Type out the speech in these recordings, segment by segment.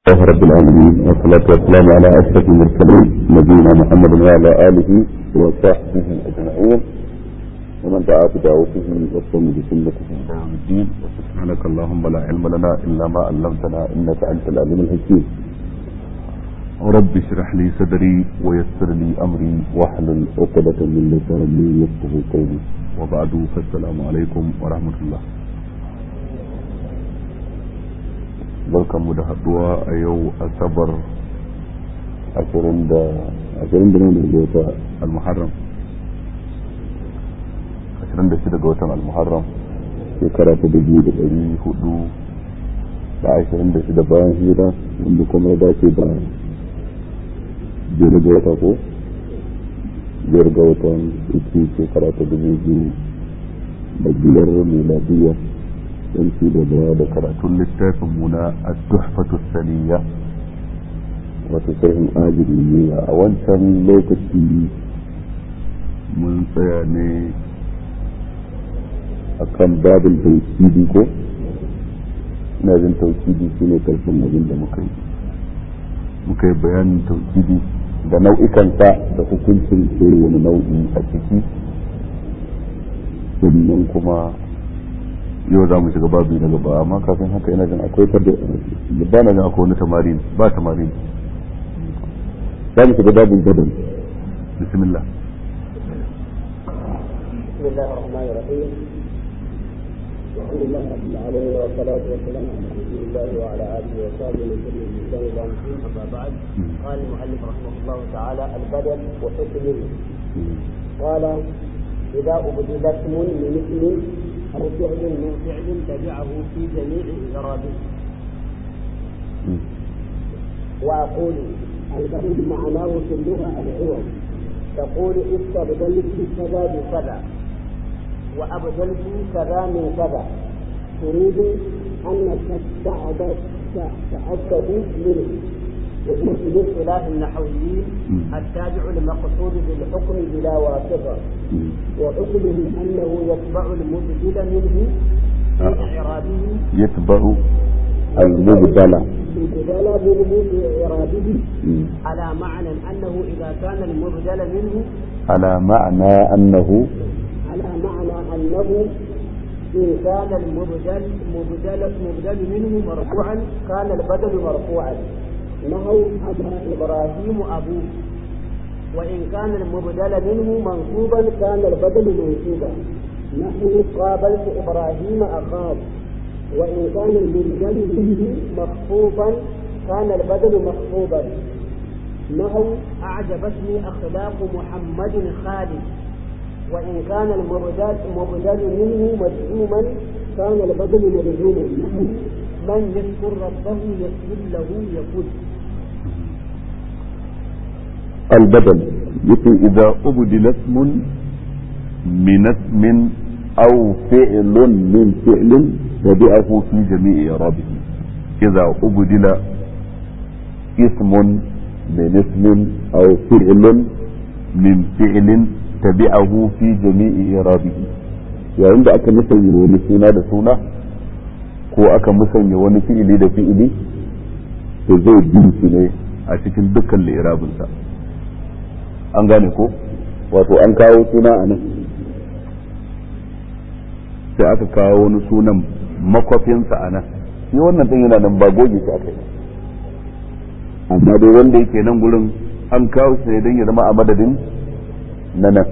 الله رب العالمين والصلاة والسلام على أشرف المرسلين نبينا محمد وعلى آله وصحبه أجمعين ومن دعا بدعوته وصوم بسنته إلى يوم الدين وسبحانك اللهم لا علم لنا إلا ما علمتنا إنك أنت العليم الحكيم رب اشرح لي صدري ويسر لي أمري واحلل عقدة من لساني يفقهوا قولي وبعد فالسلام عليكم ورحمة الله. barkanmu da haduwa a yau asabar 20 ga watan al-muharram 26 ga watan al-muharram shekara ta 2426 bayan hijira wanda kuma ya dace da biyar ga wata ko biyar ga watan uku shekara ta 2005 miladiyya yanki da baya da karatun littafin muna a tuhfatu saniya wata sahin ajiyar a wancan lokaci mun tsaya ne a kan babin taukidi ko ina jin taukidi shi ne karshen abin da muka yi bayanin taukidi da nau'ikansa da hukuncin wani nau'i a ciki sannan kuma yau za mu shiga babu na gaba amma kafin haka ina jin akwai ba na jin akwai wani tamarin ba tamarin za mu shiga babin gadan bismillah bismillahir rahmanir rahim alhamdulillahi rabbil alamin wa salatu wa salam ala rasulillah wa ala alihi wa sahbihi wa sallam amma ba'd qala al-muallif rahimahullah ta'ala al-badal wa hukmuhu qala idha ubdila ismun min ismin أو فعل من فعل تبعه في جميع إعرابه. وأقول البعيد معناه في اللغة العوض تقول استبدلت كذا بكذا وأبدلت كذا من كذا تريد أنك تأكد منه باصطلاح النحويين التابع المقصود بالحكم بلا واسطة وحكمه أنه يتبع المبدل منه في إعرابه يتبع المبدل منه في إعرابه على معنى أنه إذا كان المبدل منه على معنى أنه إن كان المبدل منه مرفوعا كان البدل مرفوعا نحو أبى إبراهيم أبوه وإن كان المبدل منه منصوبا كان البدل منصوبا نحو قابلت إبراهيم أخاه وإن كان المبدل منه مخفوضا كان البدل مخفوضا نحو أعجبتني أخلاق محمد خالد وإن كان المبدل منه مجزوما كان البدل مجزوما من يذكر ربه يسجد له يفوز. البدل يقول إذا أبدل اسم من اسم أو فعل من فعل تبعه في جميع إعرابه. إذا أبدل اسم من اسم أو فعل من فعل تبعه في جميع إعرابه. يعني عند أكل مثل ونسونا لسونا ko aka musanya wani fi'ili da fi'ili to zai bi shi ne a cikin dukkan li'irabinsa an gane ko wato an kawo suna a nan sai aka kawo wani sunan makwafinsa a nan shi wannan din yana nan ba goge shi aka yi amma dai wanda yake nan gurin an kawo shi ne don ya zama a madadin na nan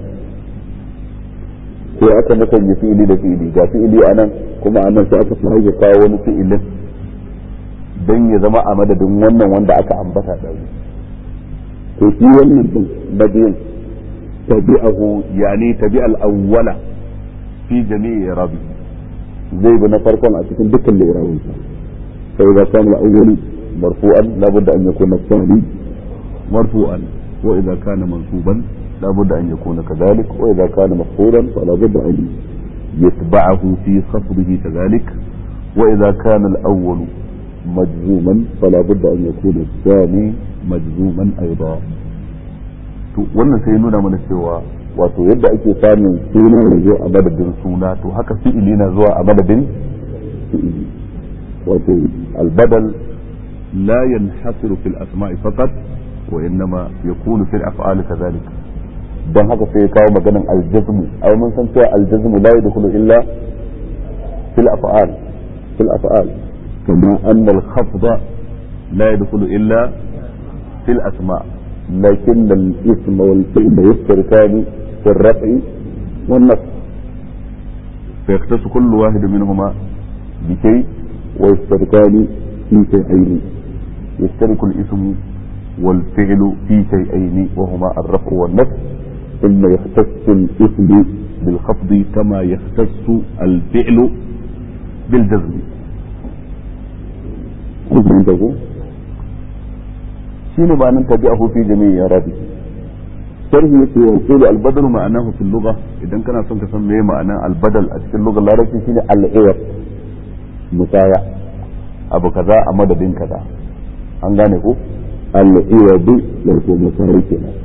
sai aka musanya fi'ili da fi'ili ga fi'ili a nan kuma a nan sai aka fara kawo wani fi'ilin don ya zama a madadin wannan wanda aka ambata da shi to shi wannan din badiyin tabi'ahu yani tabi'al awwala fi jami'i irabi zai bi na farkon a cikin dukkan irabin sa sai ga kana al-awwal marfu'an la budda an yakuna thani marfu'an wa idha kana mansuban la budda an yakuna kadhalik wa idha kana maf'ulan fala budda an يتبعه في خفضه كذلك وإذا كان الأول مجزوما فلا بد أن يكون الثاني مجزوما أيضا wannan sai nuna mana cewa wato yadda ake samun suna da zuwa a madadin suna to haka fi'ili na zuwa a madadin fi'ili wato albadal لا ينحصر في الأسماء فقط وإنما يكون في الأفعال كذلك. dan haka sai ya kawo maganan aljazmu ai mun san cewa aljazmu la yadkhulu illa fil af'al kama anna al khafda la yadkhulu illa fil asma lakin al ism wal fi'l yashtarikani fi al raf'i wan nasb فيختص كل واحد منهما بشيء ويشتركان في شيئين يشترك الاسم والفعل في شيئين وهما الرفع والنصب ثم يختص الاسم بالخفض كما يختص الفعل بالجزم. شنو معنى تبعه في جميع إعرابه؟ sharhi yake wa qulu al-badal ma'anahu fil lugha idan kana son ka san meye ma'anan al-badal a cikin lugar larabci shine al-iwad musaya abu kaza a madadin kaza an gane ko al-iwad wato musaya kenan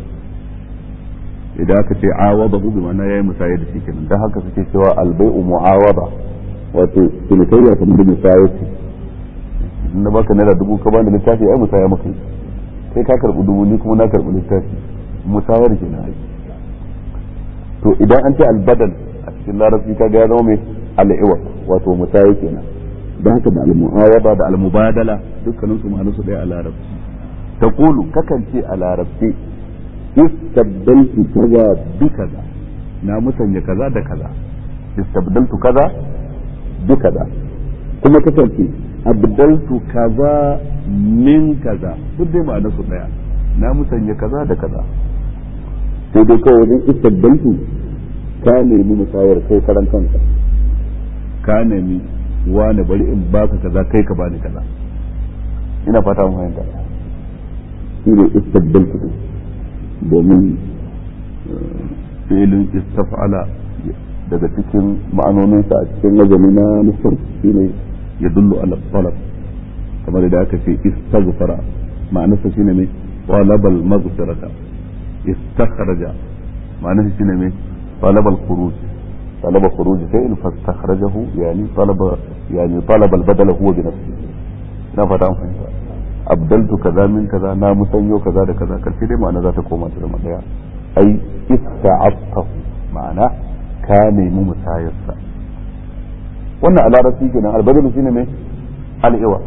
idan aka ce awada bi ma'ana yayi musaya da shi kenan dan haka suke cewa al-bai'u mu'awada wato cinikayya kamar musaya ce in na baka naira 1000 ka bani littafi ai musaya maka kai ka karbi 1000 ni kuma na karbi littafi musayar kenan to idan an ce albadal a cikin larabci kaga ya zama mai al'iwat wato musayar kenan don haka da al-mu'awada da al-mubadala dukkanin su ma'anarsu daya a larabci taqulu kakan ce a larabci istabdaltu kaza bi kaza na musanya kaza da kaza istabdaltu kaza bi kaza kuma kakan ce abdaltu kaza min kaza duk dai ma'anarsu daya na musanya kaza da kaza sai dai kawai wajen istabbantu ka nemi musayar kai karan kanka ka nemi wani bari in baka kaza kai ka bani kaza ina fata mun fahimta shi ne istabbantu domin fi'ilin istaf'ala daga cikin ma'anoninsa a cikin wajeni na nufar shi ne ya dullu ala talab kamar da aka ce istaghfara ma'anarsa shine ne talabal maghfirata استخرج معناه شنو مين طلب الخروج طلب خروج شيء فاستخرجه يعني طلب البدل هو بنفسه ina fata an fahimta abdaltu kaza min kaza na musanyo kaza da kaza karshe dai ma'ana za ta koma ta zama daya ai ista'aftahu ma'ana ka nemi musayarsa wannan a larabci kenan albadal shine mai al'iwa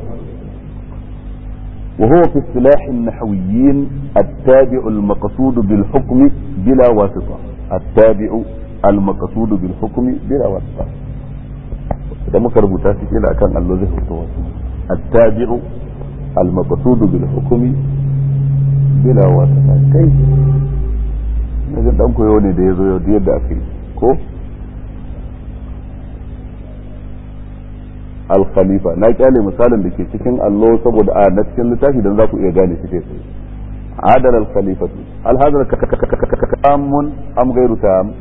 وهو في اصطلاح النحويين التابع المقصود بالحكم بلا واسطة التابع المقصود بالحكم بلا واسطة إذا ما كربوتا في كلا كان الذي هو التابع المقصود بالحكم بلا واسطة كيف نجد أنكو يوني دي يزو يودي يدافي كو al-khalifa na kyale misalin da ke cikin allo saboda a na cikin littafi dan za ku iya gane shi kai adal al-khalifatu al-hadar kalamun am ghayru tam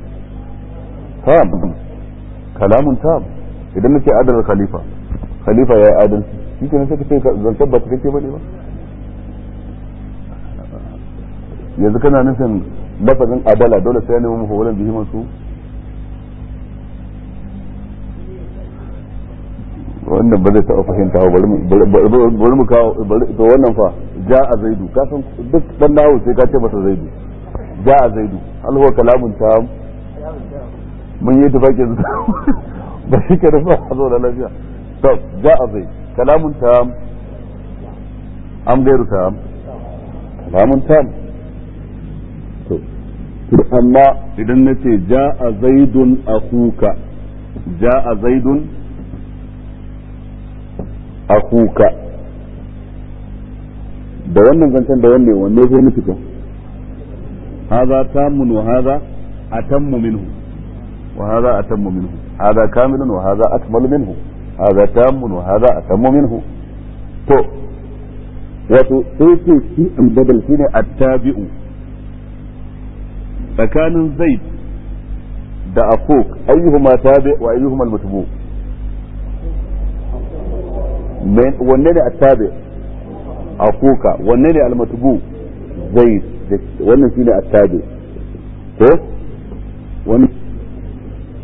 kalamun tam idan nace adal al-khalifa khalifa ya adal shi kenan sai kace zan tabbata kake bane ba yanzu kana nufin lafazin adala dole sai ne mu mafulan bihi masu wannan ba zai taɓa fahimta ba bari mu kawo to wannan fa ja'a zaidu ka san duk dan dawo sai ka ce masa zaidu ja'a zaidu hal huwa kalamun tam mun yi tafaki ba shi ke rufa zo da lafiya to ja'a zaid kalamun tam am gairu tam kalamun tam to amma idan nace ja'a zaidun akuka ja'a zaidun akuka da wannan zancen da wanne zai nufi ka hadha tamun wa hadha atammu minhu wa hadha atammu minhu hadha kamilun wa hadha akmalu minhu hadha tamun wa hadha atammu minhu to wato sai ce shi al-badal shine at-tabi'u tsakanin zaid da akuk ayyuhuma tabi wa ayyuhuma al-matbu wanne ne attabi akuka wanne ne almatbu zaid wannan shine attabi ko wannan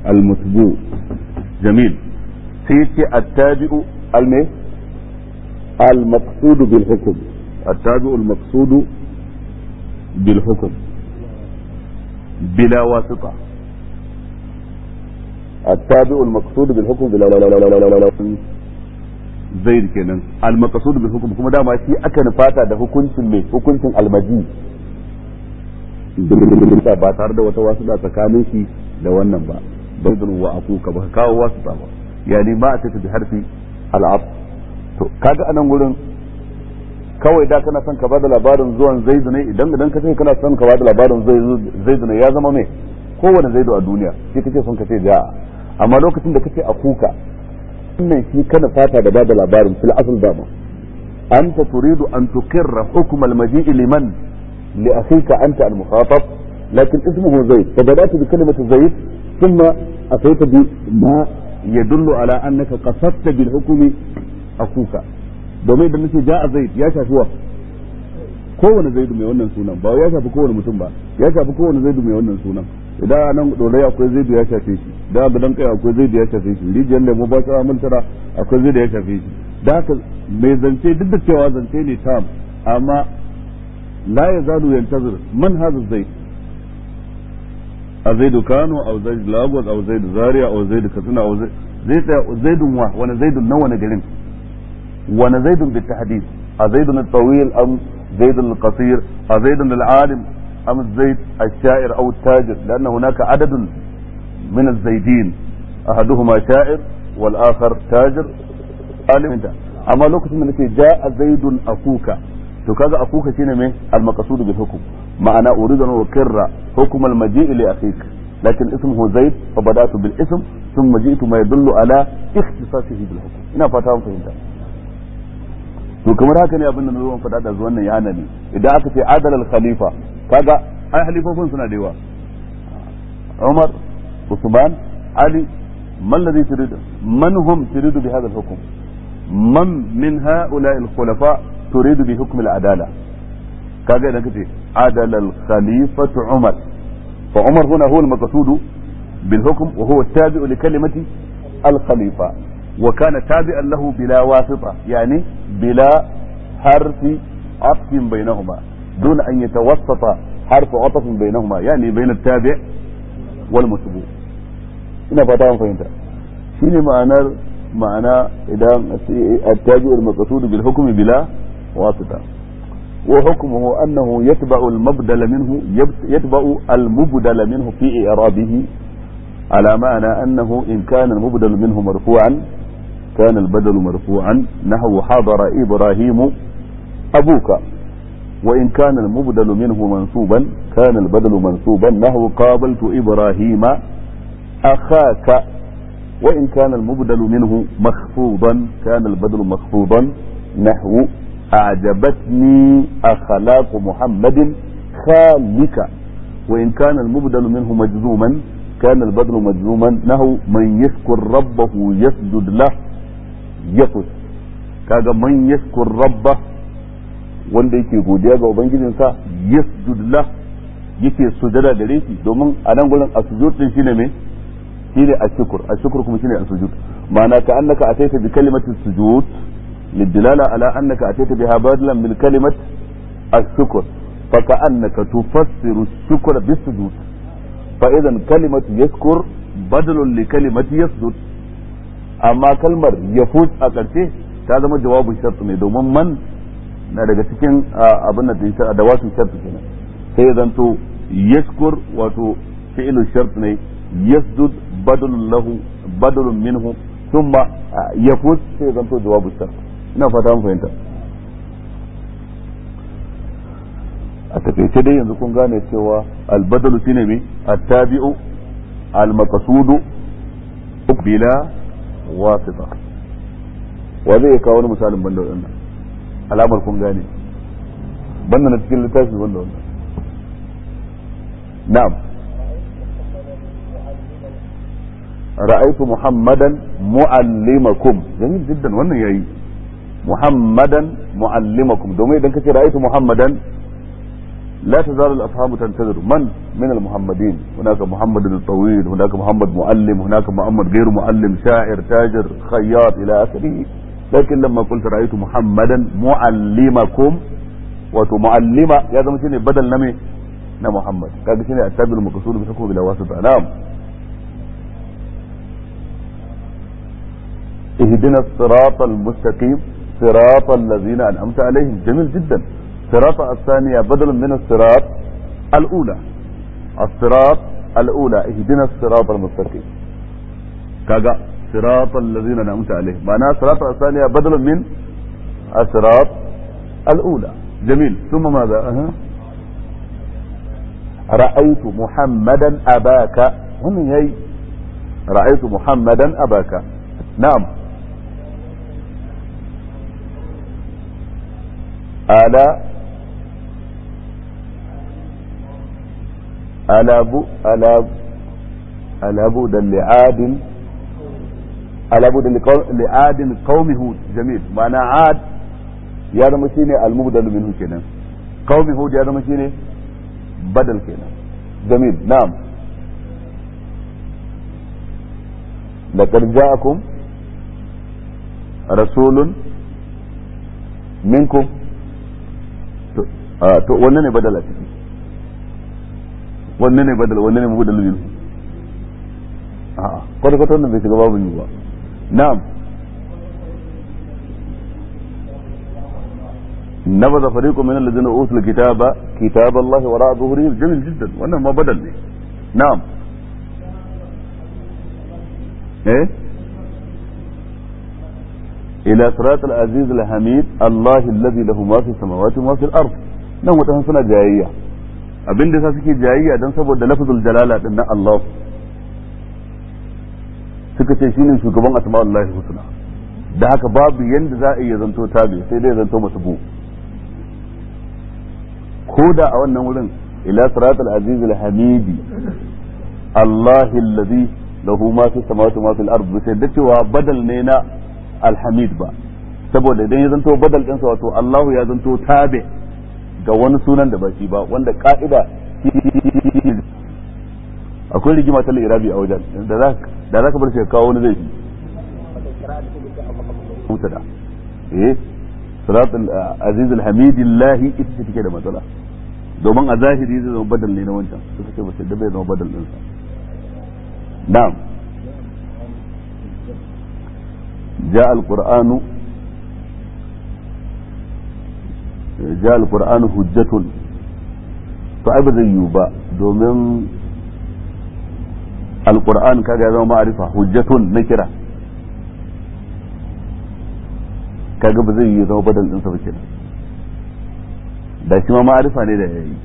almatbu jamil sai ce attabi'u alme المقصود بالحكم التابع المقصود بالحكم بلا واسطة التابع المقصود بالحكم بلا زيد kenan المقصود بالحكم kuma dama shi aka nufata da hukuncin mai hukuncin almaji ba tare da wata wasuɗa tsakanin shi da wannan ba baydun wa akuka ba kawo wasuɗa ba yani ma a tafi harfi al'ab to kaga anan gurin kawai da kana son ka bada labarin zuwan zaidu ne idan ka ce kana son ka bada labarin zaidu ne ya zama mai kowane zaidu a duniya shi kace son ka ce ja'a amma lokacin da kace akuka wannan shi kana fata da bada labarin fil asl dama anta turidu an tuqirra hukm al maji'i liman li akhika anta al mukhatab lakin ismuhu zaid fabadatu bi kalimati zaid thumma atayta bi ma yadullu ala annaka qasadta bil hukmi akuka domin idan nace ja'a zaid ya shafi wa kowane zaidu mai wannan sunan ba ya shafi kowane mutum ba ya shafi kowane zaidu mai wannan sunan idan nan dole akwai zaidu ya shafe shi da gadan kai akwai zaidu ya shafe shi rijiyar lemo ba ta multara akwai zaidu ya shafe shi da haka mai zance duk da cewa zance ne tam amma la yazalu yantazir man hadha zaid azaidu kano aw zaid lagos aw zaid zaria aw zaid katsina aw zaidun wa wani zaidun na wani garin wani zaidun بالتحديد أزيد الطويل أم زيد القصير أزيد العالم أم الزيد الشاعر أو التاجر لأن هناك عدد من الزيدين أحدهما شاعر والآخر تاجر عالم انت أما لو كنت من جاء زيد أخوك فكذا أخوك شنو المقصود بالحكم معنى أريد أن أقر حكم المجيء لأخيك لكن اسمه زيد فبدأت بالاسم ثم جئت ما يدل على اختصاصه بالحكم هنا فتاهم فهمت to kamar haka ne abin da zuwan faɗa da zuwan nan ya hana ne idan aka ce adalal khalifa kaga ai halifofin suna da yawa Umar Usman Ali man ladhi turid man hum turidu bi hadha al-hukm man min ha'ula'i al-khulafa turidu bi hukm al-adala kaga idan kace adalal khalifatu Umar fa Umar huna huwa al-maqsud bil hukm wa huwa at-tabi'u li kalimati al-khalifa وكان تابعا له بلا واسطة يعني بلا حرف عطف بينهما دون أن يتوسط حرف عطف بينهما يعني بين التابع والمتبوع هنا فتاهم فهمت شيني معنى إذا التابع المقصود بالحكم بلا واسطة وحكمه أنه يتبع المبدل منه في إعرابه على معنى أنه إن كان المبدل منه مرفوعا كان البدل مرفوعا نحو حضر إبراهيم أبوك وإن كان المبدل منه منصوبا كان البدل منصوبا نحو قابلت إبراهيم أخاك وإن كان المبدل منه مخفوضا كان البدل مخفوضا نحو أعجبتني أخلاق محمد خالك وإن كان المبدل منه مجزوما كان البدل مجزوما نحو من يشكر ربه يسجد له يفوز kaga man yashkur rabba wanda yake godiya ga ubangijinsa yasjud lah yake sujada gare shi domin a nan gurin asujud din shine me shine ashkur kuma shine asujud ma'ana ka annaka ataita bi kalimati sujud lidilala ala annaka ataita biha badalan min kalimat ashkur fa ka annaka tufassiru shukra bisujud fa idan kalimatu yashkur badalun li kalimati yasjud amma kalmar yafuz a ƙarshe ta zama jawabin shart ne domin man na daga cikin abin da da wasu shart kenan sai zanto yashkur wato fi'lu shart ne yasjud badalun lahu badalun minhu thumma yafuz sai zanto jawabin shart ina fata mun fahimta a takaice dai yanzu kun gane cewa albadalu shine me attabi'u almaqsudu bila wasita wa zai kawo wani misalin banda wannan alamar kun gane banda na cikin littafi banda wannan na'am ra'aytu muhammadan muallimakum jamil jiddan wannan yayi muhammadan muallimakum domin idan kace ra'aytu muhammadan لا تزال الأفهام تنتظر من المحمدين هناك محمد الطويل هناك محمد معلم هناك محمد غير معلم شاعر تاجر خياط إلى آخره lakin lamma qultu ra'aytu muhammadan muallimakum wato muallima ya zama shine badal na me na muhammad kaga shine at-tabi'ul maqsud bi hukmi bila wasita na'am اهدنا الصراط المستقيم صراط الذين أنعمت عليهم جميل جدا صراط الثانية بدل من الصراط الأولى الصراط الأولى اهدنا الصراط المستقيم كذا صراط الذين أنعمت عليهم معناها صراط الثانية بدل من الصراط الأولى جميل ثم ماذا رأيت محمدا أباك هم هي رأيت محمدا أباك نعم ألا بودا لعاد ألا بودا لعاد قوم هود جميل معنى عاد يا زما شيني المبدل منه كده قوم هود يا زما شيني بدل كده جميل نعم لقد جاءكم رسول منكم to wannan ne badala ciki wannan ne badal wannan ne mubadal minhu kwata kwata wannan bai shiga babu ni ba na'am نبذ فريق من الذين اوتوا الكتاب كتاب الله وراء ظهورهم جميل جدا wannan ma badal ne na'am الى صراط العزيز الحميد الله الذي له ما في السماوات وما في الارض nan wata suna jayayya abin da suke jayayya dan saboda lafzul jalala din na Allah suka ce shine shugaban asma'ullahi husna da haka babu yanda za a iya zanto tabi sai dai zanto masbu koda a wannan wurin ila siratal aziz al hamidi Allah alladhi lahu ma fi samawati wa ma fil ardi sai da cewa badal ne na al hamid ba saboda idan ya zanto badal din sa wato Allah ya zanto tabi ga wani sunan da ba shi ba wanda ka'ida akwai rigima ta irabi a wajen da za ka bar shi kawo wani zai fi mutada sirat al-aziz al-hamid Allah ita ce take da matsala domin a zahiri zai zama badal ne na wancan suka ce ba sai da bai zama badal din sa na'am جاء القرآن حجة فأبا زي يوبا دومين القرآن كذا يزم معرفة حجة نكرة kaga ba zai yi zama badal ɗinsa ba kenan da shi ma ma'arifa ne da yayi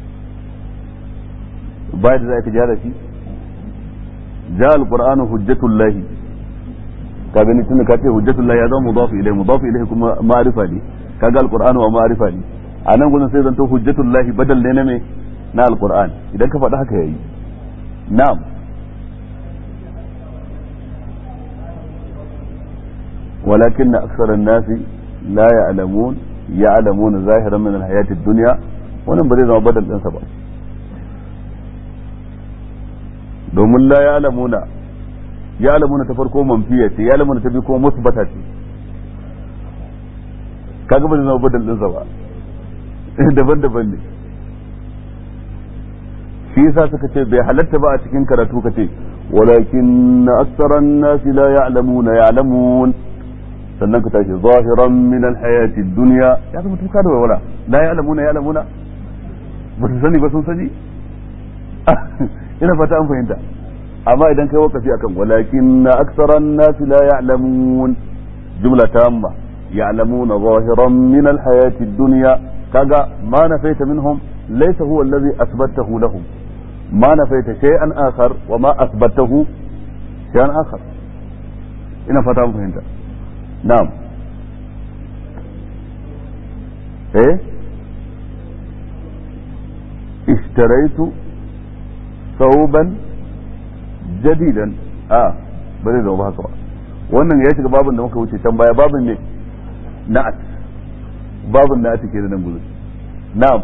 ba da za ka jara shi ja al-qur'anu hujjatullahi ka gani tunda ka ce hujjatullahi ya zama mudafu ilayhi kuma ma'arifa ne kaga al-qur'anu wa ma'arifa ne a nan gurin sai zanto hujjatullahi badal ne na me na al-qur'an idan ka faɗi haka yayi na'am ولكن أكثر الناس لا يعلمون ظاهرا من الحياة الدنيا wannan ba zai zama badal ɗinsa ba domin la ya'lamuna ta farko manfiya ce ya'lamuna ta bi kuma musbata ce kaga ba zai zama badal ɗinsa ba daban-daban ne shi yasa suka ce bai halatta ba a cikin karatu ka ce walakin aktharan nasi la ya'lamun sannan ka tashi zahiran min alhayati dunya ya zama tuka da wala la ya'lamuna ba su sani ba sun sani ina fata an fahimta amma idan kai wakafi akan walakin aktharan nasi la ya'lamun jumla tamma ya'lamuna zahiran min alhayati dunya kaga ma nafaita minhum laysa huwa alladhi athbatahu lahum ma nafaita shay'an akhar wa ma athbatahu shay'an akhar ina fata an fahimta نعم اشتريت ثوبا جديدا bari da haka ba wannan ya shiga babin da muka wuce can baya babin ne na'at babin na'at ke da nan gudu na'am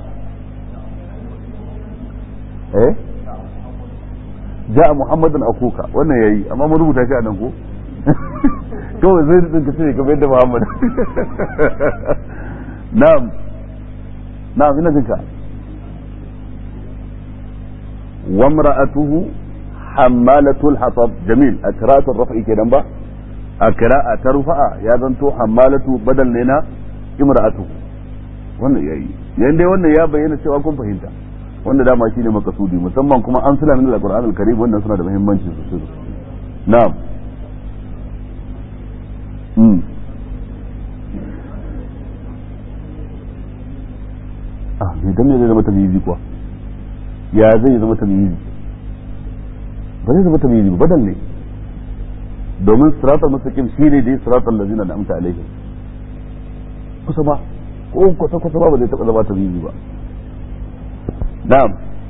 ja'a muhammadun akuka wannan yayi amma mun rubuta shi a nan ko kawai zai din ka ce kamar yadda Muhammad na'am ina jinka wa imra'atuhu hammalatul hatab jamil a qira'atul raf'i kenan ba a qira'a ta rufa'a ya zanto hammalatu badal ne na imra'atuhu wannan yayi yayin dai wannan ya bayyana cewa kun fahimta wanda dama shine makasudi musamman kuma an suna min al-Qur'an al-Karim wannan suna da muhimmanci sosai na'am me dan ne zai zama tamyizi kuwa ya zai zama tamyizi ba zai zama tamyizi ba badal ne domin siratal mustaqim shine dai siratal ladzina an'amta alaihim kusa ba ko kusa ba zai taba zama tamyizi ba na'am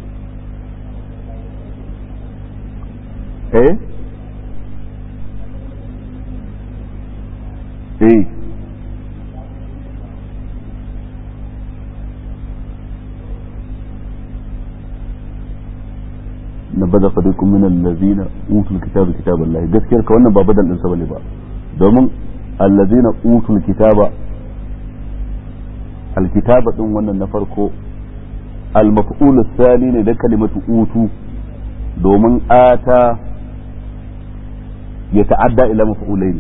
نبذ فريق من الذين اوتوا الكتاب كتاب الله gaskiyar ka wannan ba badal din sa bane ba domin allazina utul kitaba alkitaba din wannan na farko almaf'ul athani ne da kalimatu utu domin ata ya ta'adda ila maf'ulaini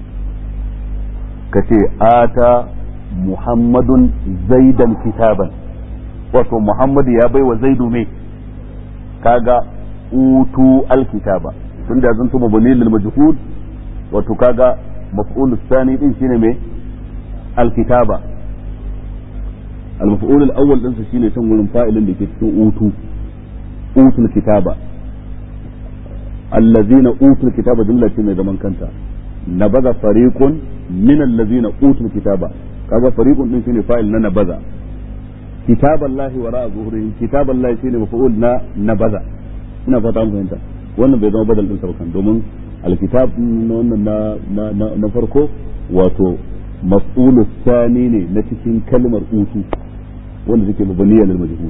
kace ata muhammadun zaidan kitaban wato muhammad ya baiwa zaidu me kaga utu alkitaba tunda zan tuba bani lil majhud wato kaga maf'ul thani din shine me alkitaba المفعول الاول din sa shine can gurin fa'ilin da ke cikin utul kitaba allazina utul kitaba jumla ce mai zaman kanta nabaza fariqun min allazina utul kitaba kaga fariqun din shine fa'il na nabaza kitaballahi wara zuhurihim kitaballahi shine maf'ul na nabaza ina fata mun fahimta wannan bai zama badal din sa kan domin alkitab wannan na farko wato maf'ul thani ne na cikin kalmar utu wanda take mabaniya lil majhul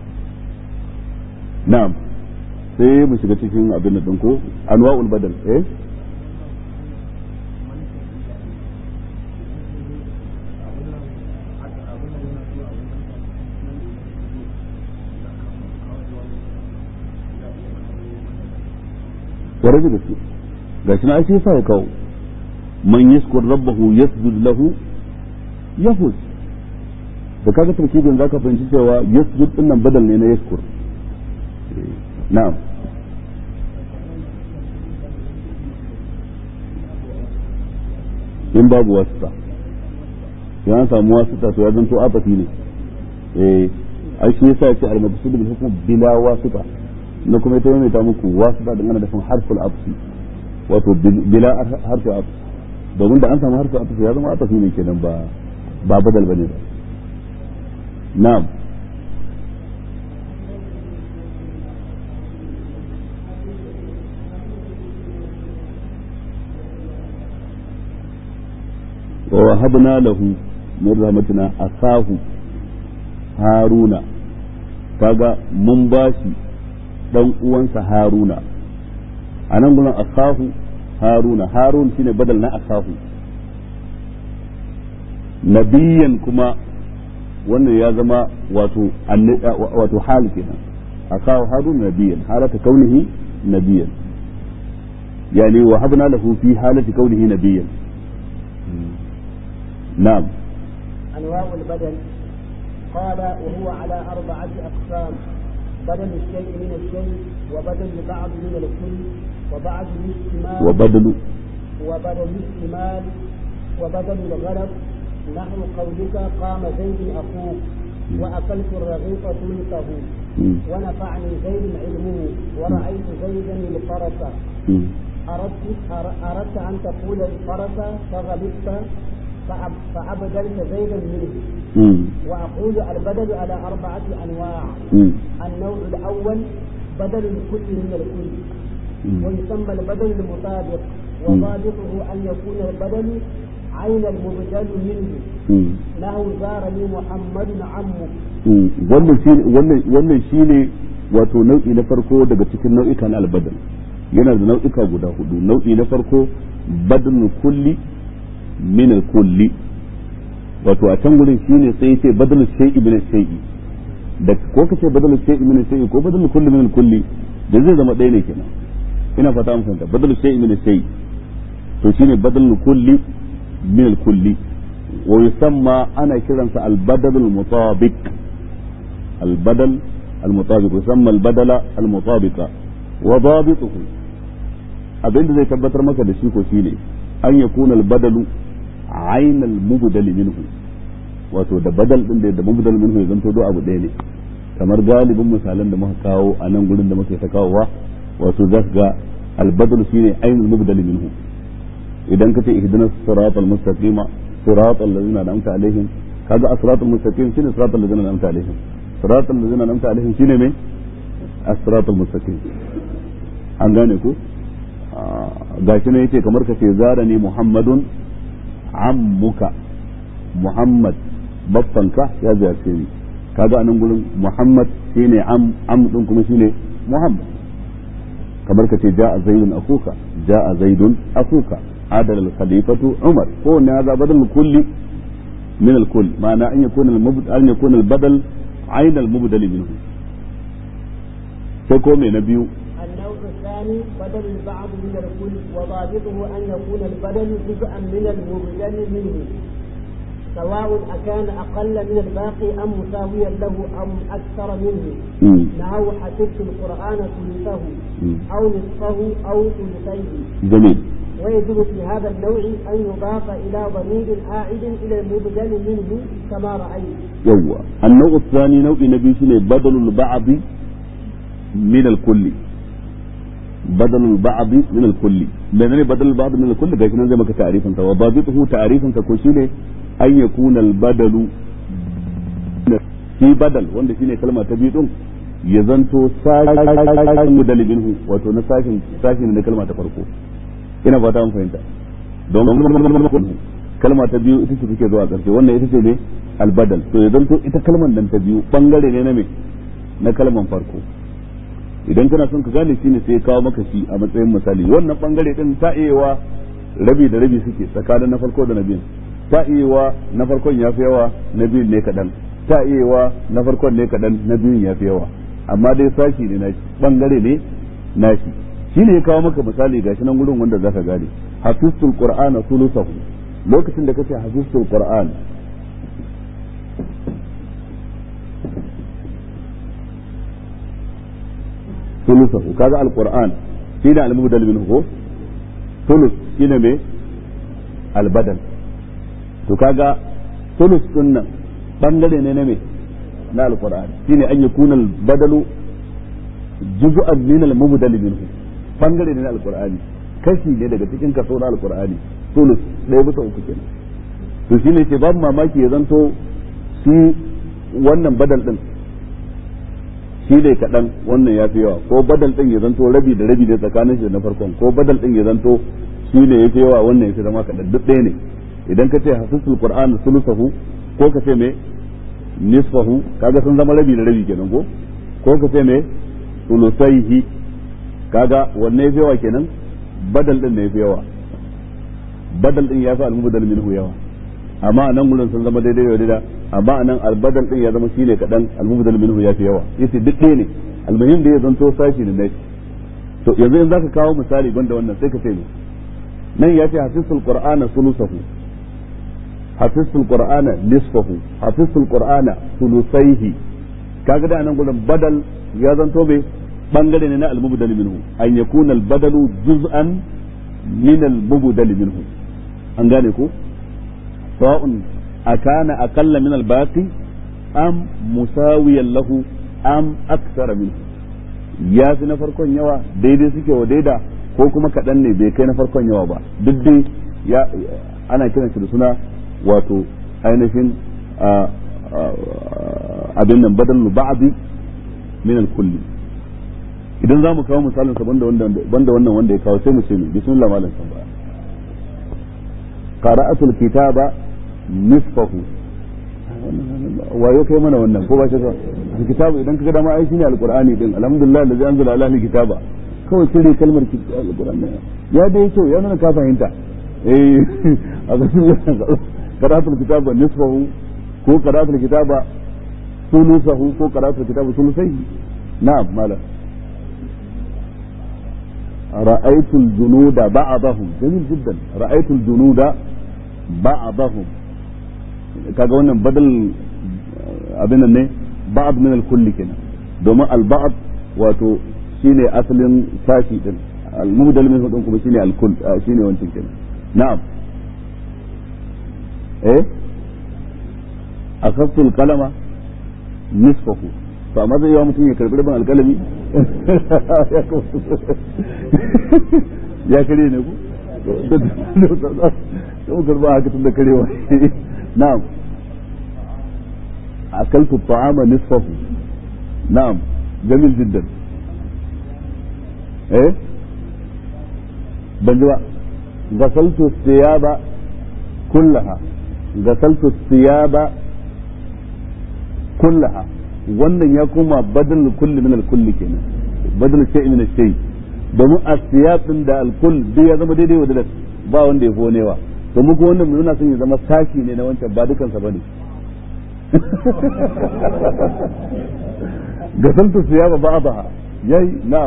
na'am sai mu shiga cikin abin nan ko anwa'ul badal ware da gaske gashi na ake sa ya kawo man yaskur rabbahu yasjud lahu yafuz da kaga tarkibin zaka fahimci cewa yasjud din nan badal ne na yaskur na'am in babu wasta ya an samu wasta to ya zanto afafi ne ai shi yasa yace al-mabsud bil hukm bila wasita na kuma ita ne ta muku wasita din ana da harful afsi wato bila harful afsi domin da an samu harful afsi ya zama afafi ne kenan ba badal bane ba na'am ووهبنا له من رحمتنا أخاه هارون kaga mun bashi dan uwansa haruna anan gurin akahu harun shine badal na akahu nabiyan kuma wannan ya zama wato hal kenan akahu harun nabiyan halata kaunihi nabiyan yani wa habna lahu fi halati kaunihi nabiyan نعم أنواع البدل قال وهو على 4 أقسام بدل الشيء من الشيء وبدل بعض من الكل وبعض الاحتمال وبدل الاحتمال وبدل الغلب نحو قولك قام زيد أخوك وأكلت الرغيف طلقه ونفعني زيد علمه ورأيت زيدا الفرس أردت أن تقول الفرس فغلبت فأبدلت زيدا منه وأقول البدل على 4 أنواع النوع الأول بدل الكل من الكل ويسمى البدل المطابق وضابطه أن يكون البدل عين المبدل منه له زارني محمد عمه wannan shine wato nau'i na farko daga cikin nau'ikan albadal yana da nau'ika guda hudu. Nau'i na farko badalul kulli min al kulli, wato a can gurin shine sai yace badalul shay'i min al shay'i, da ko kace badalul shay'i min al shay'i ko badalul kulli min al kulli da zai zama ɗaya ne kenan. ina fata an fahimta. badalul shay'i min al shay'i to shine badalul kulli min al kulli, wa yusamma ana kiransa al badalul mutabiq. al badal al mutabiq yusamma al badala al mutabiqa wa dabituhu, abinda zai tabbatar maka da shi ko shine an yakuna al badalu ainal mubdal minhu, wato da badal din da mubdal minhu ya zanto do abu ɗaya ne. kamar galibin misalan da muka kawo a nan gurin da muke ta kawowa, wato zaka ga al badal shine ainul mubdal minhu. idan kace ihdinas siratal mustaqima siratal ladzina an'amta alaihim, kaga as-siratal mustaqim shine siratal ladzina an'amta alaihim, siratal ladzina an'amta alaihim shine me as-siratal mustaqim. an gane ku gashi ne yace kamar kace zarani muhammadun ammuka, Muhammad babbanka ya ziyarce ni, kaga anan gurin Muhammad shine am din kuma shine Muhammad. kamar kace ja'a zaidun akuka, ja'a zaidun akuka, adala al-khalifatu Umar, ko ne hada badal kulli min al-kull, ma'ana an yakuna al-badal ayn al-mubdal minhu. sai ko me na biyu الثاني بدل البعض من الكل، وضابطه أن يكون البدل جزءا من المبدل منه، سواء أكان أقل من الباقي أم مساويا له أم أكثر منه. نحو حفظت القرآن ثلثه أو نصفه أو ثلثيه. جميل. ويجب في هذا النوع أن يضاف إلى ضمير عائد إلى المبدل منه كما رأيت. يوا النوع الثاني نوع نبي بدل البعض من الكل. بدل البعض من الكل، لأن بدل البعض من الكل لكن زي ما كتعريف انت، وضابطه تعريف تكون شيء أن يكون البدل في بدل وند شيء كلمة تبيتم يزنتو ساشن مدل منه وتو نساشن ساشن كلمة تفرقو. ina fata an fahimta. don kalma ta biyu ita ce take zuwa ƙarshe, wannan ita ce ne albadal, to ya zanto ita kalmar nan ta biyu bangare ne na me na kalmar farko. idan kana son ka gane shi ne sai kawo maka shi a matsayin misali. wannan bangare din ta iyawa rabi da rabi suke tsakanin na farko da na biyun, ta iyawa na farkon ya fi yawa na biyun ne kaɗan, ta iyawa na farkon ne kaɗan na biyun ya fi yawa, amma dai sashi ne nashi, bangare ne nashi. shi ne ya kawo maka misali gashi nan gurin wanda zaka gane. hafiztul qur'ana thuluthahu, lokacin da kace hafiztul qur'an thuluthahu, kaga alquran shine al-mubdal minhu ko thuluth shine me al-badal. to kaga thuluth sunna bangare ne na me na alquran, shine an yakuna al-badalu juz'an min al-mubdal minhu, bangare ne na alqur'ani, kashi ne daga cikin kaso na alqur'ani, thuluth ɗaya bisa uku kenan. to shine ce babu mamaki ya zanto shi wannan badal din shi ne kaɗan wannan ya fi yawa, ko badal ɗin ya zanto rabi da rabi ne tsakanin shi da na farkon, ko badal ɗin ya zanto shi ne ya fi yawa wannan ya fi zama kaɗan, duk ɗaya ne. idan ka ce hafizul qur'an sulusahu ko ka ce me nisfahu, kaga sun zama rabi da rabi kenan ko ka ce me sulusaihi, kaga wanne ya fi yawa kenan badal ɗin ne ya fi yawa, badal ɗin ya fi al-mubdal minhu yawa, amma a nan gurin sun zama daidai wa daida, amma a nan albadal din ya zama shine kadan, almubdal minhu ya fi yawa, yace duk ɗaya ne. almuhim da ya zanto sashi ne nashi. to yanzu in zaka kawo misali banda wannan sai ka ce nan ya ce hafizul qur'ana sulusahu, hafizul qur'ana nisfahu, hafizul qur'ana sulusaihi, kaga da nan gurin badal ya zanto bai bangare ne na almubdal minhu, an yakuna albadalu juz'an min almubdal minhu. an gane ko سواء أكان أقل من الباقي أم مساويا له أم أكثر منه. ya fi na farkon yawa daidai suke wa daida ko kuma kaɗan ne bai kai na farkon yawa ba, duk dai ana kiran shi da suna wato ainihin abin nan badal ba'di min al-kulli. idan za mu kawo misalin sa banda wannan wanda ya kawo sai mu ce ne bismillah malam san ba qara'atul kitaba nisfahu, wayo kai mana wannan ko ba shi ka kitabu idan kaga dama ai shine alqur'ani din alhamdulillah allazi anzala ala ahli kitaba kawai cire kalmar alquran ya dai kyau ya nuna ka fahimta a qira'atul kitaba nisfahu ko qira'atul kitaba sulusahu ko qira'atul kitaba sulusayhi na'am mala رأيت الجنود بعضهم جميل جدا رأيت الجنود بعضهم kaga wannan badal abin nan ne ba'd min al-kulli kenan domin al-ba'd wato shine asalin sashi din al-mubdal min hudun kuma shine al-kull shine wancan kenan na'am akhadtu al-qalama nisfahu to amma zai yawa mutum ya karbi rabin alkalami ya kare ne ku to karba haka tun da karewa na'am akaltu ta'ama nisfahu na'am jamil jiddan ban ji ba gasaltu thiyaba kullaha gasaltu thiyaba kullaha wannan ya koma badal kulli min al-kulli kenan badal shay min al-shay domin as-siyaq din da al-kull duk ya zama daidai wa daidai ba wanda ya fonewa to mu ko wannan muna son ya zama sashi ne na wancan ba dukan sa bane gasaltu siyaba ba'daha yayi na'am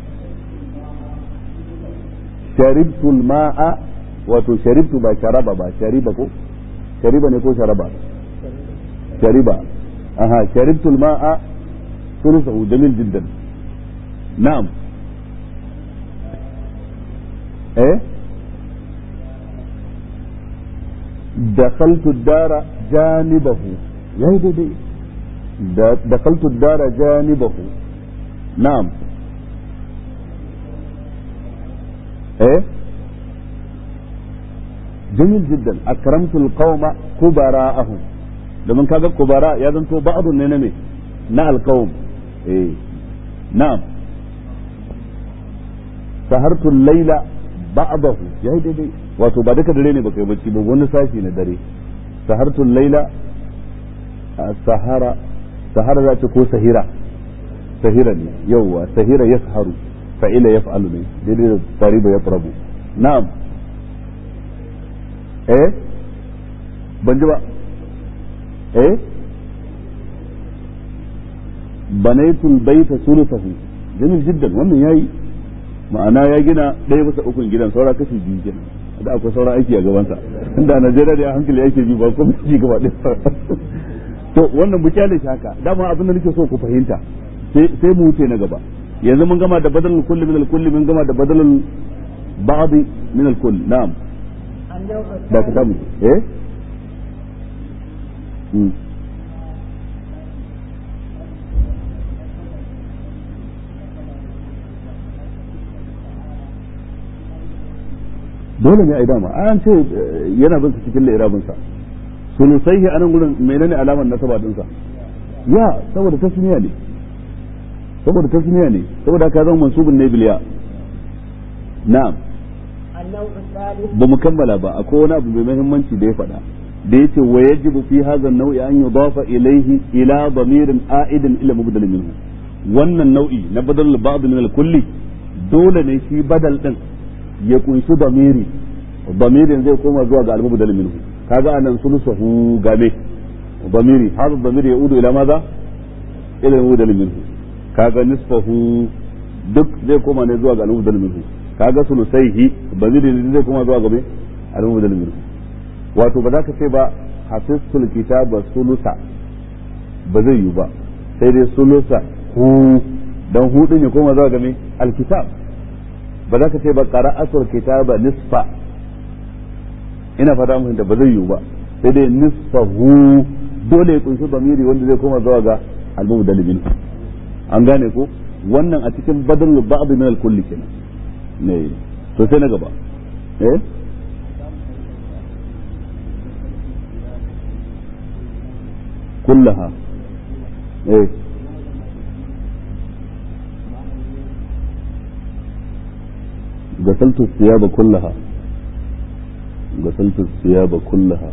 sharibtu al-ma'a wato sharibtu ba sharaba ba shariba ko shariba ne ko sharaba shariba شربت الماء ثلثه جميل جدا نعم دخلت الدار جانبه يا دي دخلت الدار جانبه نعم جميل جدا أكرمت القوم كبراءهم domin kaga kubara ya zanto ba'dun ne na me na alqawm na'am sahartu al-laila ba'dahu yayi daidai wato ba duka dare ne baka yi bacci ba wani sashi na dare sahartu al-laila sahara za ta ko sahira ne yawa sahira yasharu fa'ila yaf'alu ne daidai da tariba yatrabu na'am ban ji ba banaitul baita sulusahu jamil jiddan wannan yayi ma'ana ya gina ɗaya bisa ukun gidan saura kashi biyu kenan da akwai saura aiki a gabansa inda a Najeriya da hankali yake bi ba kuma ci gaba ɗaya to wannan mu kyale shi haka dama abin da nake so ku fahimta sai mu wuce na gaba yanzu mun gama da badalul kulli min al-kulli mun gama da badalul ba'd min al-kull na'am da ka samu dole ne a yi dama an ce yana bin su cikin lairabinsa sulusaihi anan gurin menene alamar nasaba dinsa ya saboda tasniya ne saboda ka zama mansubun ne biliya na'am ba mu kammala ba akwai wani abu mai muhimmanci da ya faɗa da yace wa yajibu fi hadha an-naw'i an yudafa ilayhi ila damirin a'idin ila mubdal minhu wannan nau'i na badal ba'd min al-kulli dole ne shi badal din ya kunshi damirin zai koma zuwa ga al-mubdal minhu kaga anan sulusuhu game damiri hadha damiri yaudu ila madha ila al-mubdal minhu kaga nisfahu duk zai koma ne zuwa ga al-mubdal minhu kaga sulusaihi damiri zai koma zuwa ga al-mubdal minhu wato ba za ka ce ba hafiztul kitaba sulusa ba zai yi ba sai dai sulusa hu dan hudin ya koma zuwa ga me alkitab ba za ka ce ba qara'atul kitaba nisfa ina fada mun da ba zai yi ba sai dai nisfahu dole ya kunshi damiri wanda zai koma zuwa ga al-mubdal min an gane ko wannan a cikin badal ba'd min al-kulli kenan ne to sai na gaba كلها غسلت الثياب كلها غسلت الثياب كلها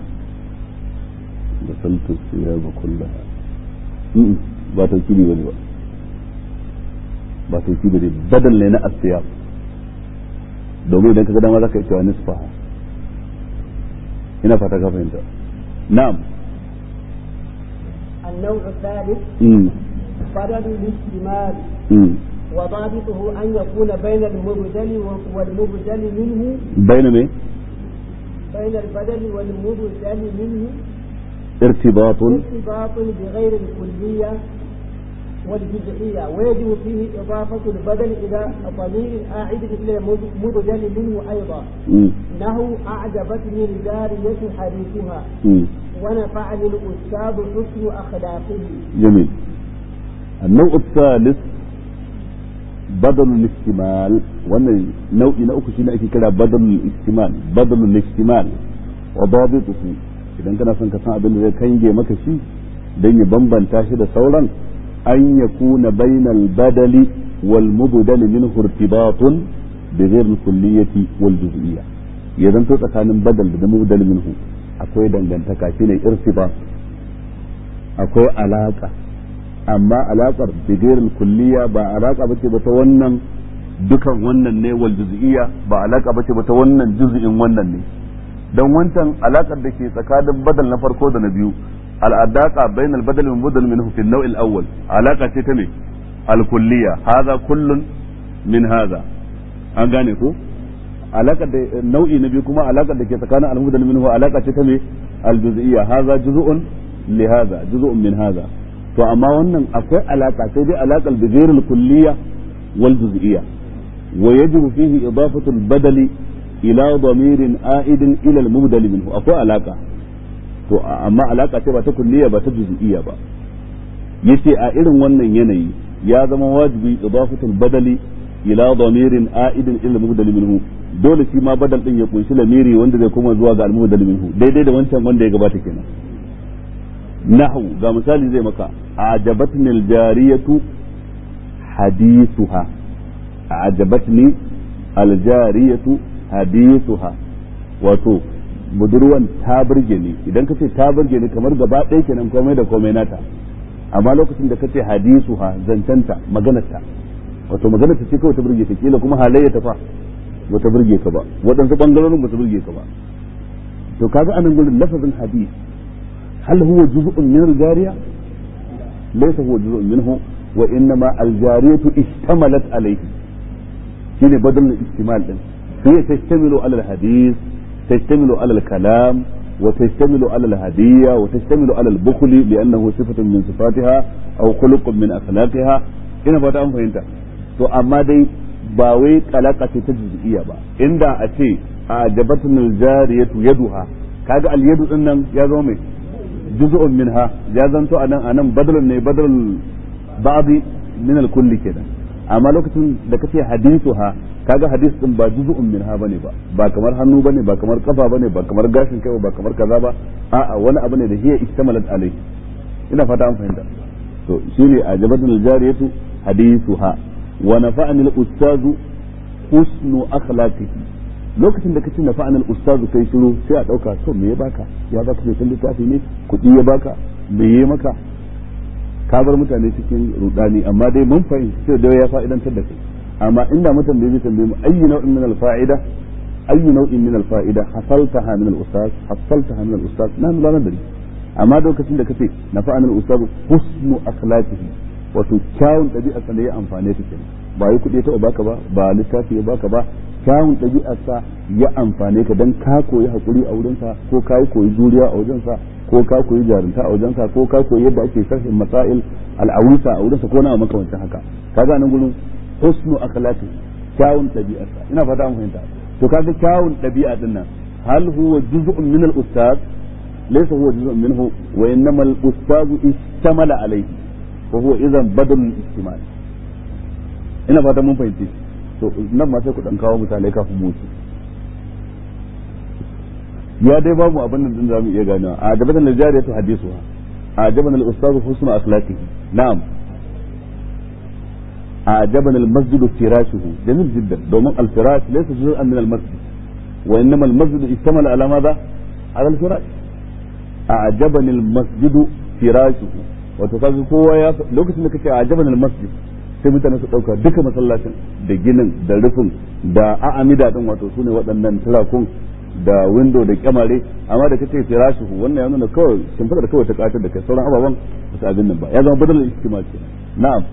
غسلت الثياب كلها ba ta kiri bane ba ba tauki bane badal ne na asiyab domin idan ka ga dama zaka yi cewa nisfa ina fata ka fahimta na'am النوع الثالث بدل الاحتمال وضابطه أن يكون بين المبدل والمبدل منه بين مين؟ بين البدل والمبدل منه ارتباط بغير الكلية والجزئية ويجب فيه إضافة البدل إلى ضمير أعد إلى مبدل منه أيضا نحو أعجبتني الجارية حديثها ونفعني الأستاذ حسن أخلاقه. جميل. النوع الثالث بدل الاحتمال وانا نوع نوع شيء ake kira بدل الاحتمال بدل الاحتمال وضابطه idan kana son ka san abin da zai kange maka shi dan ya bambanta shi da sauran an yakuna bainal badali wal mubdal minhu irtibatun bi ghayr al kulliyati wal juz'iyya idan to tsakanin badal da mubdal minhu akwai dangantaka shine irtibat akwai alaka amma alakar bigirul kulliya ba alaka bace ba ta wannan dukan wannan ne wal juz'iyya ba alaka bace ba ta wannan juz'in wannan ne dan wancan alakar da ke tsakanin badal na farko da na biyu al'adaqa bain al badal wa mubdal minhu fi an-naw' al-awwal alaka ce ta me al kulliya hadha kullun min hadha an gane ko alakar da nau'i na biyu kuma alakar da ke tsakanin al mubdal minhu alaka ce ta me al juz'iyya hadha juz'un li hadha juz'un min hadha to amma wannan akwai alaka sai dai alakal bi ghairil kulliyya wal juz'iyya wa yajibu fihi idafatu al badali ila damirin a'idin ila al mubdal minhu akwai alaka to amma alaka ce ba ta kulliyya ba ta juz'iyya ba yace a irin wannan yanayi ya zama wajibi idafatu al badali ila damirin a'idin ila al mubdal minhu dole shi ma badal din ya kunshi lamiri wanda zai koma zuwa ga al mubdal minhu daidai da wancan wanda ya gabata kenan نحو ga misali zai maka ajabatni aljariyatu hadithuha ajabatni aljariyatu hadithuha wato budurwan ta burge ni idan kace ta burge ni kamar gaba ɗaya kenan komai da komai nata amma lokacin da kace hadithuha zancanta maganarta wato maganarta ce kawai ta burge ka kila kuma halayyata fa ba ta burge ka ba waɗansu bangarorin ba ta burge ka ba to kaga anan gurin lafazin hadith هل هو جزء من الجارية؟ ليس هو جزء منه وإنما الجارية اشتملت عليه هنا بدل الاحتمال هي تشتمل على الحديث تشتمل على الكلام وتشتمل على الهدية وتشتمل على البخل لأنه صفة من صفاتها أو خلق من أخلاقها هنا بدأ فهمت تو أما دي باوي كلاكة تجزئية با عند أتي أعجبتنا الجارية يدها كذا اليد إنن يا زومي جزء منها جازنتو أنا بدل بعض من الكل كده amma lokacin da kace hadithuha kaga hadith din ba juz'un minha bane ba kamar hannu bane ba kamar kafa bane ba kamar gashin kai ba kamar kaza ba a'a wani abu ne da hiya istamalat alai ina fata an fahimta to shine ajabatul jariyatu hadithuha wa nafa'ani al-ustazu husnu akhlaqihi lokacin da kace nafa'ani al-ustazu kai shiru sai a dauka to me ya baka sai littafi ne kudi ya baka me ya maka ka bar mutane cikin rudani amma dai mun fahimci cewa da ya fa'idantar da kai amma inda mutum da zai tambaye mu ayyu nau'in min al-fa'ida hasaltaha min al-ustaz nan ba nan dare amma lokacin da kace nafa'ana al-ustaz husnu akhlaqihi wato kyawun dabi'arsa da ya amfane ta kenan ba yi kudi ta baka ba littafi ya baka ba kyawun dabi'arsa ya amfane ka dan ka koyi hakuri a wurinsa ko ka koyi juriya a wurinsa ko ka koyi jarunta a wajensa ko ka koyi yadda ake sharhin masail al-awisa a wurinsa ko na makamancin haka kaga nan gurin husnu akhlaqi kyawun dabi'arsa ina fata an fahimta to kaga kyawun dabi'a din nan hal huwa juz'un min al-ustad laysa huwa juz'un minhu wa innama al-ustad istamala alayhi wa huwa idan badal al-istimal ina fata mun fahimci to nan ma sai ku dan kawo misalai kafin mu ci ya dai babu abin nan din zamu iya ganewa a jabatan al-jariyatu hadithuha a jaban al-ustadh husnu akhlaqihi na'am a jaban al-masjid firashuhu jamil jiddan domin al-firash laysa juz'an min al-masjid wa innama al-masjid istamala ala madha ala al-firash a jaban al-masjid firashuhu wato kaga kowa ya lokacin da kace a jaban al-masjid sai mutane su dauka duka masallacin da ginin da rufin da a'amida din wato sune waɗannan turakun da window da kyamare amma da kace firashuhu wannan ya nuna kawai shimfidar kawai ta katar da kai sauran ababan ba su abin nan ba ya zama badal istimal ce na'am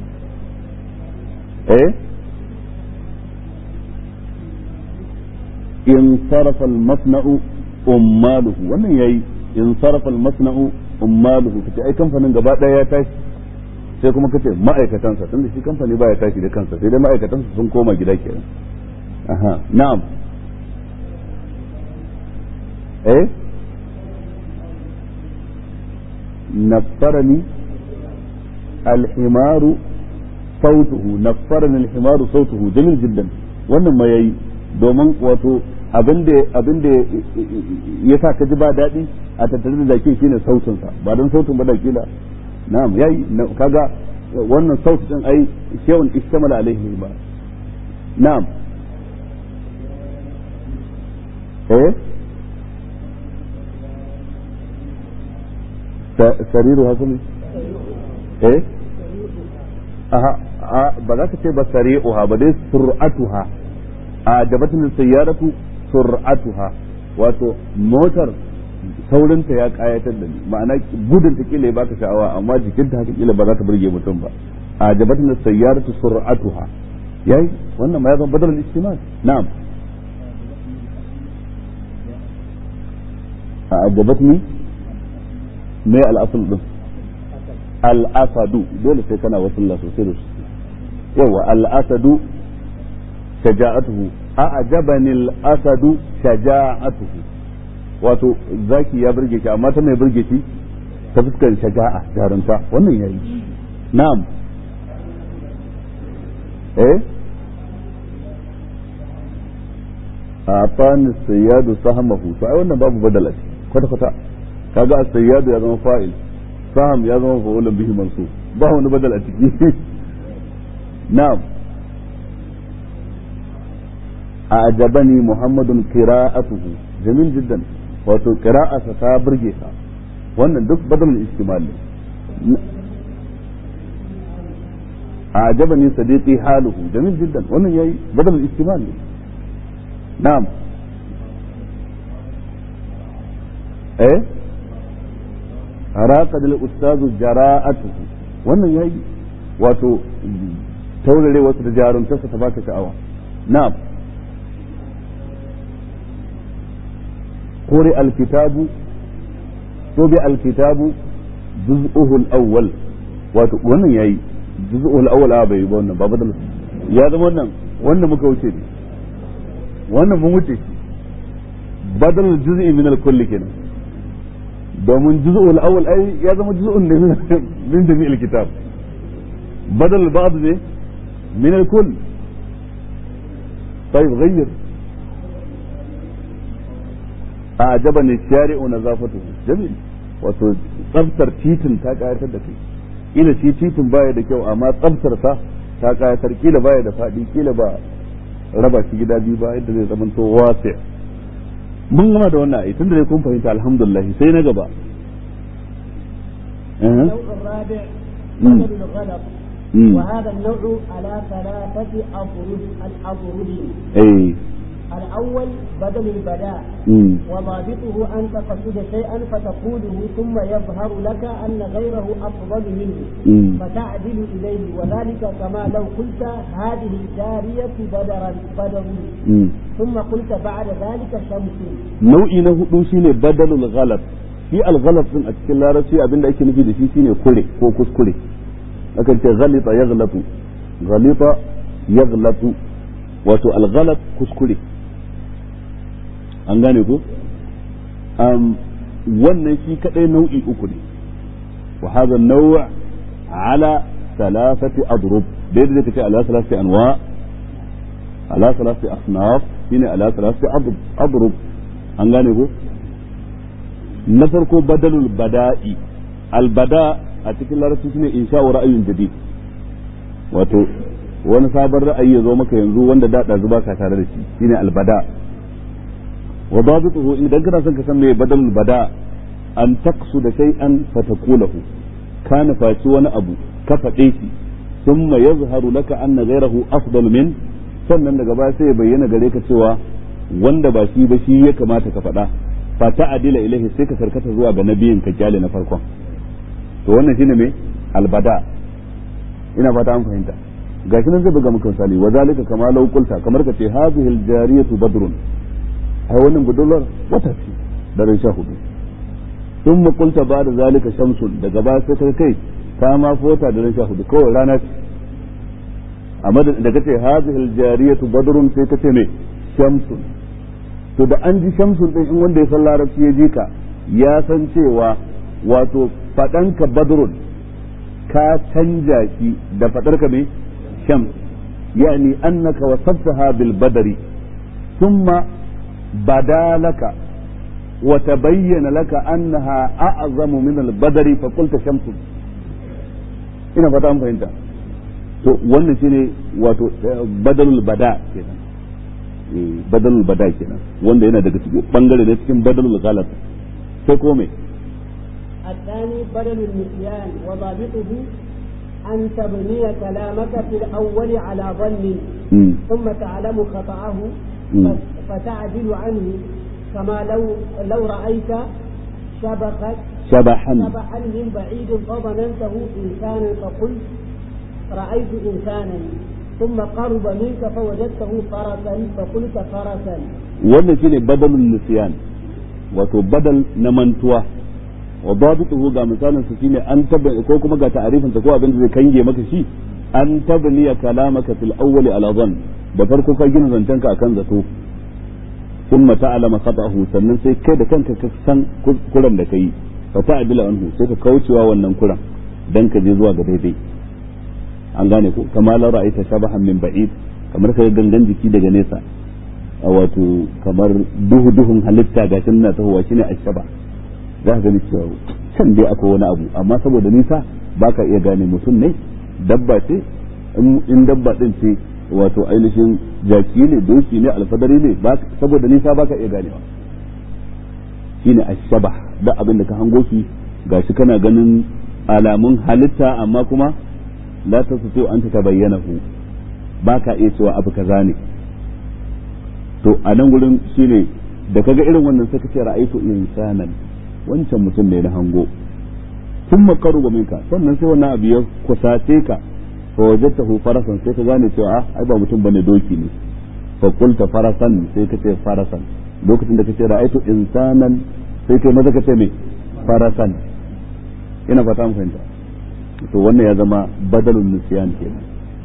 in sarafa al-masna'u ummaluhu wannan yayi in sarafa al-masna'u ummaluhu kace ai kamfanin gaba daya ya tashi sai kuma kace ma'aikatansa tunda shi kamfani baya tashi da kansa sai dai ma'aikatansa sun koma gida kenan aha na'am نفرني الحمار صوته نفرني الحمار صوته جميل جدا wannan ma yayi domin wato abinda ya sa ka ji ba daɗi a tattare da zaki shine sautin sa ba don sautin ba da kila na'am yayi kaga wannan sautin din ai shay'un istamala alaihi ba na'am سريرها كم ايه ba za ka ce ba sari'uha ba dai sur'atuha ajabatun sayyaratu sur'atuha wato motar saurinta ya kayatar da ni ma'ana gudun ta kila ya baka sha'awa amma jikinta haka kila ba za ta burge mutum ba ajabatun sayyaratu sur'atuha yayi wannan ma ya zama badal istimal na'am ajabatni me al'asul din al'asadu dole sai kana wasulla sosai da sosai yawa al'asadu shaja'atuhu a'jabani al'asadu shaja'atuhu wato zaki ya burge ki amma ta mai burge ki ta fuskar shaja'a jarunta wannan yayi na'am a'tani sayyadu sahmahu to ai wannan babu badala kwata kwata kaga as-sayyad ya zama fa'il saham ya zama fa'ulun bihi mansub ba wani badal a ciki na'am a'jabani muhammadun qira'atuhu jamil jiddan wato qira'ata ta burge ka wannan duk badal istimal ne a'jabani sadiqi haluhu jamil jiddan wannan yayi badal istimal ne na'am راقد الأستاذ جراءته wannan yayi wato taurare wasu da jarumtarsa ta baka sha'awa na'am quri alkitabu tubi alkitabu juz'uhu al-awwal wato wannan yayi juz'uhu al-awwal bai ba wannan ba badal ya zama wannan muka wuce ne wannan mun wuce badal juz'i min al-kulli kenan domin juz'ul awwal ai ya zama juz'un ne min jami'il kitab badal ba'd ne min al-kull طيب غير أعجبني الشارع نظافته جميل wato tsaftar titin ta kayatar da kai kila shi titin baya da kyau amma tsaftar sa ta kayatar kila baya da fadi kila ba raba shi gida biyu ba yadda zai zama to wasi' mun gama da wannan ayi tunda dai kun fahimta alhamdulillah sai na gaba النوع الرابع بدل الغلط وهذا النوع على ثلاثة أضرب الأول بدل البداء وضابطه أن تقصد شيئا فتقوله ثم يظهر لك أن غيره أفضل منه فتعدل إليه وذلك كما لو قلت هذه الجارية بدر ثم قلت بعد ذلك شمس نوعي له شيء بدل الغلط في الغلط من أتكلم لا رسي أبين لأيك نجي لشي شيء كوري هو كسكوري لكن غلط يغلط غلط يغلط wato alghalat kuskure an gane ko wannan shi kadai nau'i uku ne wa hadha an-naw' ala thalathati adrub daidai da kace ala thalathati anwa ala thalathati asnaf shine ala thalathati adrub an gane ko na farko badalul bada'i albada a cikin larabci shine insha'u ra'ayin jadid wato wani sabon ra'ayi ya zo maka yanzu wanda da zuba ka tare da shi shine albada wa dabituhu idan kana son ka san me badal bada an taqsuda shay'an fataqulahu kana faci wani abu ka fade shi thumma yazharu laka anna ghayrahu afdal min, sannan daga baya sai ya bayyana gare ka cewa wanda ba shi ba shi ya kamata ka faɗa, fa ta'dila ilaihi sai ka karkata zuwa ga nabiyin ka kyale na farkon. to wannan shine me albada. ina fata an fahimta. gashi nan zai buga maka misali, wa zalika kama law qulta, kamar ka ce hadhihi aljariyatu badrun, ai wannan budurwar wata ce daren 14. thumma qulta ba'da zalika shamsun, daga baya sai ka kai ta ma fota daren 14 kawai rana ce. amma da kace hadhihi aljariyatu badrun sai ka ce me shamsun. to da an ji shamsun din, in wanda ya san larabci ya ji ka ya san cewa wato fadanka badrun ka canja shi da fadarka me shams, yani annaka wasaftaha bil badri thumma badalaka wa tabayyana laka annaha a'zamu min al badri fa qulta shamsun. ina fata an fahimta. to wannan shine wato badalul bada kenan, badalul bada kenan, wanda yana daga cikin bangare da cikin badalul ghalat. sai ko me الثاني بدل النسيان وضابطه أن تبني كلامك في الأول على ظن ثم تعلم خطأه فتعدل عنه، كما لو رأيت شبحا من بعيد فظننته إنسانا فقلت رأيت إنسانا، ثم قرب منك فوجدته فرسا فقلت فرسا. wannan shine badalul nisyan, wato badal na mantuwa. wa dabituhu ga misalin su shine an tabbata ko kuma ga ta'arifin ta ko abin da zai kange maka shi, an tabniya kalamaka fil awwal ala dhann, da farko ka gina zancenka akan zato, thumma ta'lama khata'ahu, sannan sai kai da kanka ka san kuran da kai, fa ta'dila anhu, sai ka kaucewa wannan kuran dan ka je zuwa ga daidai. an gane ko kama la ra'aita shabahan min ba'id, kamar ka gangan jiki daga nesa, wato kamar duhun halitta gashin na tahowa shine ashaba. za ka gani cewa can dai akwai wani abu, amma saboda nisa baka iya gane mutum ne, dabba ce, in dabba din ce wato ainihin jaki ne, doki ne, alfadari ne, saboda nisa baka iya ganewa. shine ashaba, da abin da ka hango shi gashi kana ganin alamun halitta, amma kuma la tasatu an tabayyanahu, baka iya cewa abu kaza ne. to a nan gurin shine da kaga irin wannan sai kace ra'aytu insanan, wancan mutum ne na hango. sun makaru ga minka, sannan sai wannan abu ya kusace ka, fa wajadtahu farasan, sai ka gane cewa ai ba mutum bane, doki ne. fa qulta farasan, sai kace farasan. lokacin da kace ra'aytu insanan sai kai maza kace me farasan. ina fata mun fahimta. to wannan ya zama badalun nisyan kenan.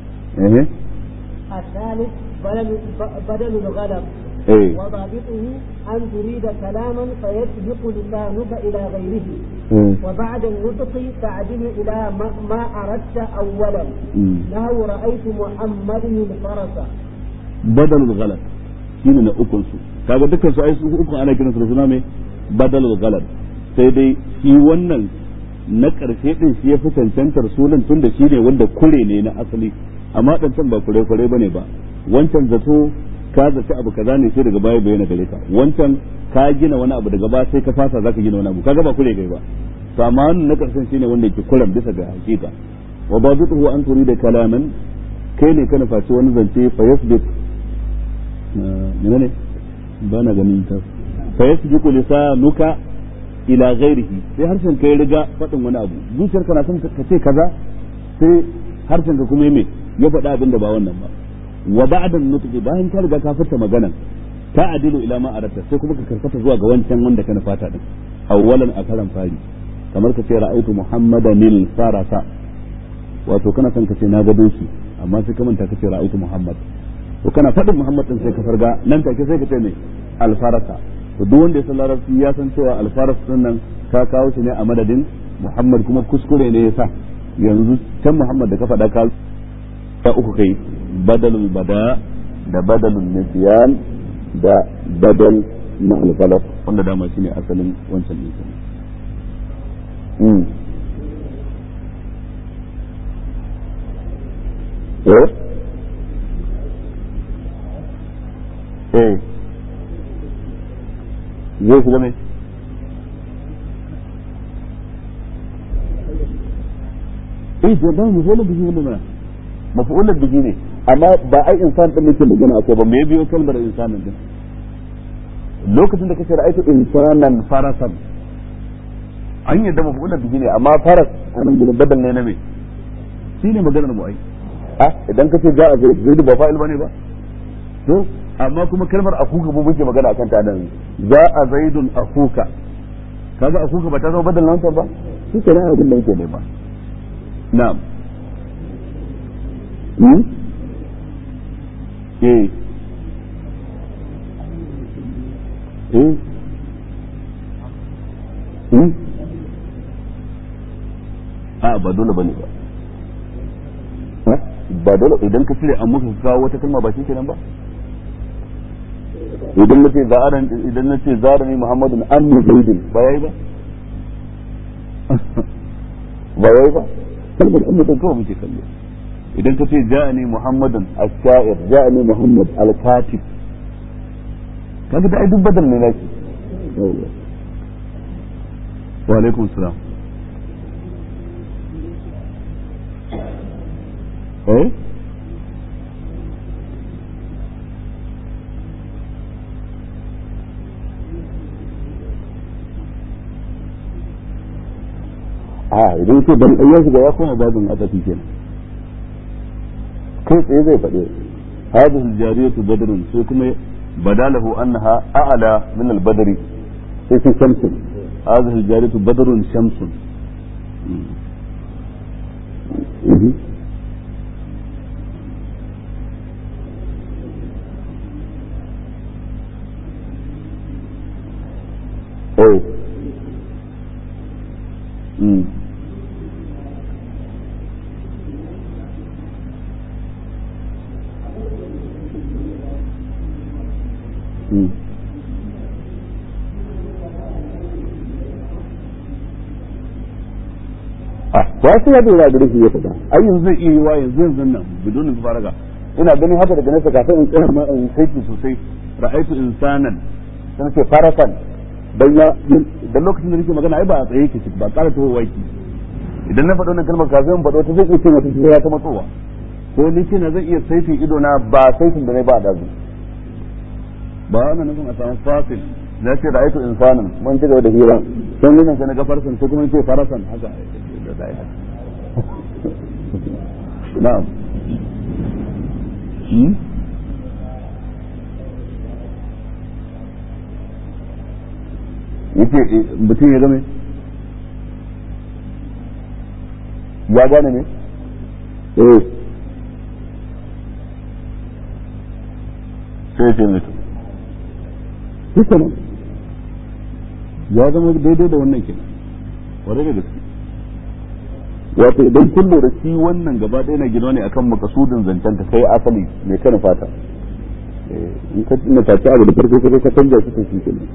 الثالث بدل الغلط وضابطه أن تريد كلاما فيسبق لسانك إلى غيره، وبعد النطق تعدل إلى ما أردت أولا. له رأيت محمد الفرس. بدل الغلط shine na ukun su, kaga dukkan su ai su ukun ana kiransu da suna mai badalul ghalat, sai dai shi wannan na karshe din shi ya fi cancantar sunan, tun da shi ne wanda kure ne na asali, amma dancan ba kure bane ba. wancan zato ka zaci abu kaza ne sai daga baya bayyana gare ka, wancan ka gina wani abu daga baya sai ka fasa zaka gina wani abu, kaga ba kure kai ba. to amma wannan na karshen shine wanda yake kuran bisa ga hakika. wa babituhu an turida kalaman, kai ne kana faci wani zance fa yasbit menene ba na ganin ta, fa yasbiqu lisanuka ila ghairihi, sai harshen kai riga fadin wani abu, zuciyarka na son ka ce kaza sai harshen ka kuma ya faɗa abin da ba wannan ba. wa ba'da nutqi, bayan ka riga ka furta maganan, ta adilu ila ma aratta, sai kuma ka karkata zuwa ga wancan wanda kana fata din awwalan a karan fari. kamar ka ce ra'aytu muhammadan lil farasa, wato kana son ka ce na ga doki, amma sai ka manta ka ce ra'aytu muhammad. to kana faɗin muhammad din sai ka farga nan take sai ka ce me al farasa. to duk wanda ya san larabci ya san cewa al faras din nan ka kawo shi ne a madadin muhammad, kuma kuskure ne yasa yanzu can muhammad da ka faɗa ka ta uku kai badalul bada da badalul nisyan da badal na al-ghalat, wanda dama shine asalin wancan din. zai shiga mai to da mu zo da bishi wannan maf'ulun bihi ne amma ba ai insan din yake magana akai ba me biyo kalmar insanin din lokacin da kace ra'aytu insanan farasan an yadda maf'ulun bihi ne amma faras anan gurin badal ne na me shine maganar mu ai idan kace ja'a zaidu ba fa'il bane ba to amma kuma kalmar akuka mu muke magana akan ta nan ja'a zaidun akuka kaga akuka ba ta zama badal nan ba shi kenan abin da yake ne ba na'am ba dole bane ba dole idan ka cire an muka kawo wata kalma ba shi kenan ba idan nace zarani muhammadun an zaidin ba yayi ba ba yayi ba kalmar an mutum kawai muke kallo idan ka ce ja'ani muhammadun ash-sha'ir ja'ani muhammad al-katib kaga da ai duk badal ne naki wa alaikum salam idan ce ban ɗaya shiga ya koma babin azafi kenan kai tsaye zai faɗi hadhihi al-jariyatu badrun sai kuma badalahu annaha a'la min al-badri sai sai shamsun hadhihi al-jariyatu badrun shamsun wasu ya dora da rufi ya fada ai yanzu zai iya yi wa yanzu nan bidon faraga ina ganin haka daga nesa kafin in tsaya ma in sai sosai ra'aytu insanan sai ce farasan dan lokacin da nake magana ai ba a tsaye yake ba ƙara tawo waki idan na faɗo wannan kalmar kafin faɗo ta zai iya ce wata ya ta matsowa ko ni ce na zai iya saitin ido na ba saitin da ne ba da zu ba wannan nufin a samu fasil na ce ra'aytu insanan mun ci gaba da hira sai ni nan sai na ga farsan sai kuma ce farasan haka na'am yace mutum ya game ya gane ne sai ce mutum ya zama daidai da wannan kenan wadda da gaske wato idan kun lura shi wannan gaba ɗaya na gino ne akan makasudin zancen ta kai asali mai kana fata in ka tuna ta ci abu da farko ka canja shi to shi kenan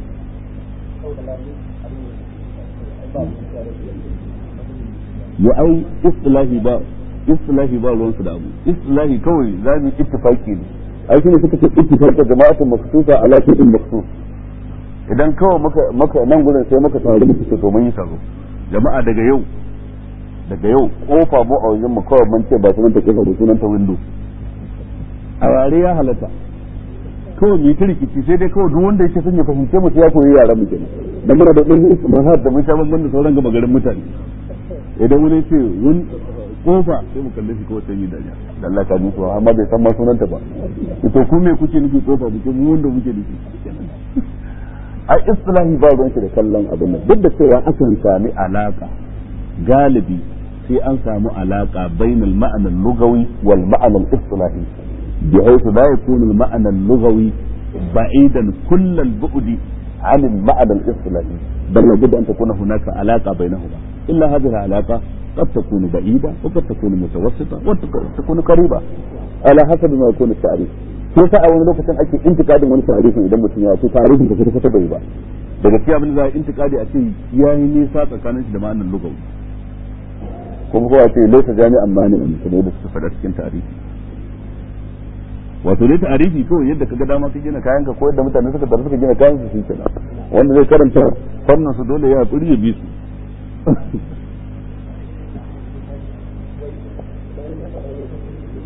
ya ai istilahi ba ruwan su da abu istilahi kawai za mu ittifaki ne ai shine suka ce ittifaqu jama'atun maksusa ala shay'in maksus idan kawai maka nan gurin sai maka tare muke to mun yi taro jama'a daga yau kofa mu a wajen mu kawai mun ce ba sunan ta kofa ba sunan ta window a yare ya halatta kawai mu ta rikici sai dai kawai duk wanda yake son ya fahimce mu sai ya koyi yaran mu kenan dan muna da ɗan istimahar da mun sha bamban da sauran gaba garin mutane idan wani ce wani kofa sai mu kalle shi kawai sai yi dariya da Allah ka ji so amma bai san ma sunan ta ba to ku me kuke nufi kofa muke mu wanda muke nufi ai istilahi ba ruwan shi da kallon abin nan duk da cewa akan sami alaka galibi sai an samu alaka bainal ma'ana al-lughawi wal ma'ana al-istilahi بحيث لا يكون المعنى اللغوي بعيدا كل البعد عن المعنى الاصطلاحي بل لابد ان تكون هناك علاقه بينهما الا هذه العلاقه قد تكون بعيده وقد تكون متوسطه وقد تكون قريبه على حسب ما يكون التعريف sai sa a wani lokacin ake intikadin wani tarihi idan mutum ya ce tarihin da kuka bai ba daga cikin abin da za a intikadi a ce yayi nisa tsakanin shi da ma'anar lugawi kuma ko a ce laisa jami'an mani'an kamar da suka faɗa cikin tarihi wato dai tarihi kawai yadda kaga dama ka gina kayan ka ko yadda mutane suka gina kayan su shi kenan wanda zai karanta fannin su dole ya tsuri ya bi su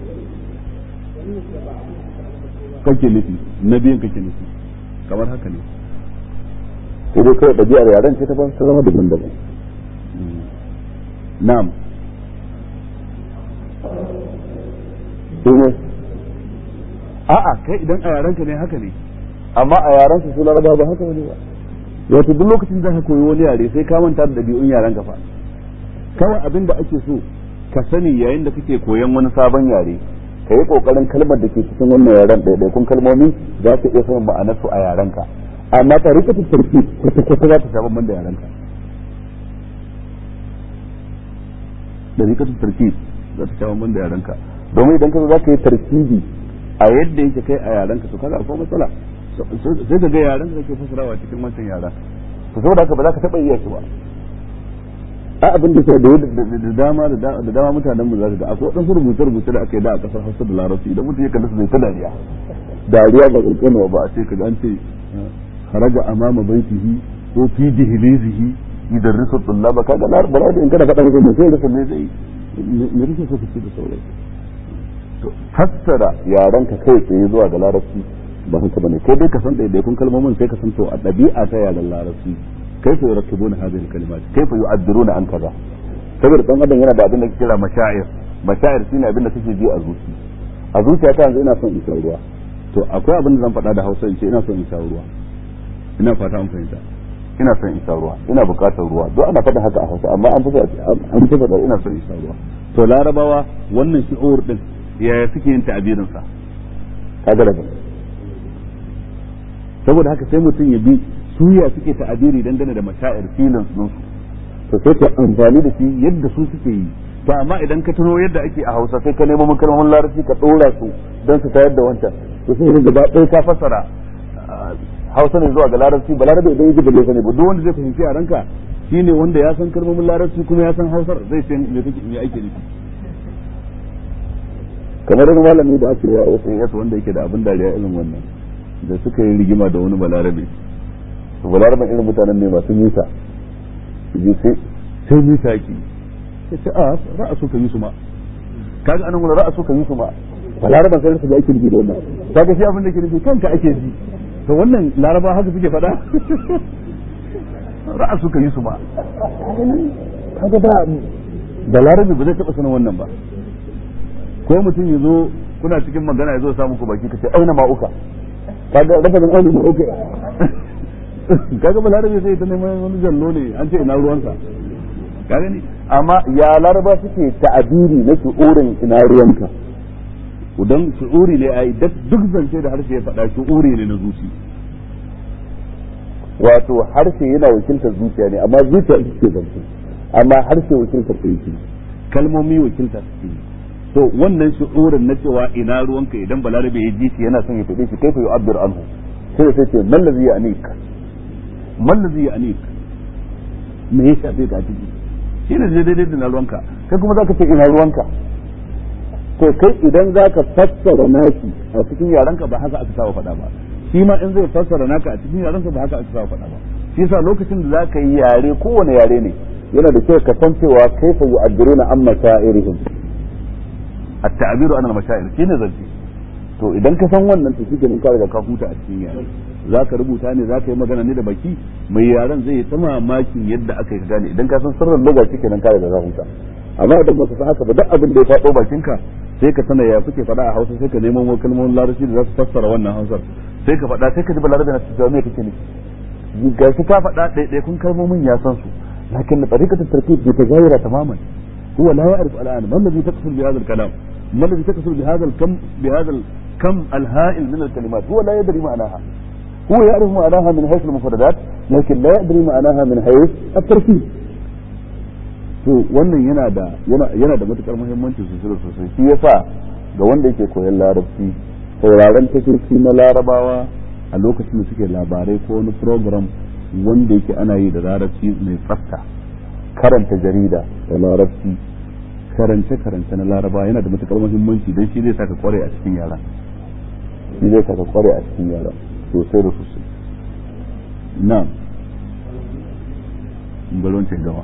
kake nufi na biyan kake nufi kamar haka ne sai dai kawai ɗabi'ar yaren ce ta zama daban-daban. na'am a'a kai idan a yarenka ne haka ne amma a yaren su laraba ba haka ne ba. wato duk lokacin da ka koyi wani yare sai ka manta da ɗabi'un yarenka fa kawai abin da ake so ka sani yayin da kake koyan wani sabon yare ka yi kokarin kalmar da ke cikin wannan yaren ɗaiɗaikun kalmomi za ka iya sanin ma'anarsu a yarenka amma tarikatu tarkib kwata-kwata za ta sha bamban da yarenka tarikatu tarkib za ta sha bamban da yarenka domin idan ka zo za ka yi tarkibi a yadda yake kai a yarenka to kaga akwai matsala sai ka ga yarenka kake fasarawa cikin wancan yaren to saboda haka ba za ka taɓa iya shi ba. a abin da sai da dama mutanen mu za ka ga akwai wadansu rubuce-rubuce da aka yi da a kasar Hausa da Larabci idan mutum ya kalli su zai ta dariya ba ƙarƙano ba a ce ka an ce haraja amama baitihi ko fi dihlizihi yudarrisu tullaba kaga ba da in kana faɗa mutum sai rasa ne zai me rike so kace da sauran to fassara yaran ka kai tsaye zuwa ga Larabci ba haka bane kai dai ka san daidaikun kalmomin sai ka san to a ɗabi'a ta yaran Larabci كيف يركبون هذه الكلمات كيف يعبرون عن كذا saboda dan adam yana da abin da kira mashaa'ir shine abin da kake ji a zuciya ta yanzu ina son in sha ruwa to akwai abin da zan faɗa da Hausa in ce ina son in sha ruwa ina fata an fahimta ina son in sha ruwa ina buƙatar ruwa duk ana faɗa haka a Hausa amma an fi faɗa ina son in sha ruwa to Larabawa wannan shi'ur din yaya suke yin ta'abirin sa kaga da saboda haka sai mutum ya bi suya suke ta'abiri dangane da mashaa'ir feelings din su to sai ka amfani da shi yadda su suke yi to amma idan ka tuno yadda ake a Hausa sai ka nemo kalmomin Larabci ka dora su don su tayar da wancan to sai gaba ɗaya ka fassara Hausa ne zuwa ga Larabci ba Larabi idan yake da lesa ne ba duk wanda zai fahimci a ranka shine wanda ya san kalmomin Larabci kuma ya san Hausar zai san me ake nufi kamar wani malami da ake yawo sai wanda yake da abin dariya irin wannan da suka yi rigima da wani balarabe balaraben irin mutanen ne masu nisa sai nisa ki sai ce a ra'asu ka yi su ma kaga anan wala ra'asu ka yi su ma balaraben sai su ga ake nufi da wannan kaga shi abin da ke nufi kanka ake ji to wannan laraba haka suke faɗa ra'asu ka yi su ma kaga da larabi ba zai taɓa sanin wannan ba ko mutum ya zo kuna cikin magana ya zo samu ku baki ka ce aina ma'uka kaga rafazin aina ma'uka kaga ba larabe sai ta neman wani jallo ne an ce ina ruwansa ka gani amma ya laraba suke ta'abiri na shu'urin ina ruwanka udan shu'uri ne ai duk zance da harshe ya faɗa shu'uri ne na zuci wato harshe yana wakiltar zuciya ne amma zuciya ita ce zance amma harshe wakiltar ta yake kalmomi wakiltar su to wannan shu'urin na cewa ina ruwanka idan balarabe ya ji shi yana son ya faɗe shi kaifa yu'abbir anhu sai ce mallazi ya anik me ya shafe ka ciki shi ne daidai da na ruwanka kai kuma zaka ce ina ruwanka to kai idan zaka fassara naki a cikin yaranka ba haka aka saba faɗa ba shi ma in zai fassara naka a cikin yaranka ba haka aka saba faɗa ba shi yasa lokacin da zaka yi yare kowane yare ne yana da kyau ka san cewa kaifa yu'abbiruna an mashaa'irihim at-ta'biru an al-mashaa'ir shine zance to idan ka san wannan to shike ka riga ka huta a cikin yare zaka rubuta ne zaka yi magana ne da baki mai yaran zai yi ta mamakin yadda aka yi gane idan ka san sirrin lugha shike nan ka riga ka huta amma idan ba ka san haka ba duk abin da ya faɗo bakinka sai ka sanar ya kuke faɗa a Hausa sai ka neman wasu kalmomin Larabci da za su fassara wannan Hausar sai ka faɗa sai ka ji balarabe na cewa me kake nufi ga shi ka faɗa ɗaiɗaikun kalmomin ya san su lakin tariqatu tarkib mutaghayyira tamaman huwa la ya'rif al'an ma alladhi taqsul bi hadha al-kalam ما الذي تقصد بهذا الكم الهائل من الكلمات هو لا يدري معناها هو يعرف معناها من حيث المفردات لكن لا يدري معناها من حيث التركيب to wannan yana da matukar muhimmanci sosai shi yasa ga wanda yake koyon larabci sauraron tafsiri na larabawa a lokacin da suke labarai ko wani program wanda yake ana yi da larabci mai tsafta karanta jarida da larabci karance na laraba yana da matukar muhimmanci don shi zai saka kware a cikin yara sosai da sosai na balwancin gama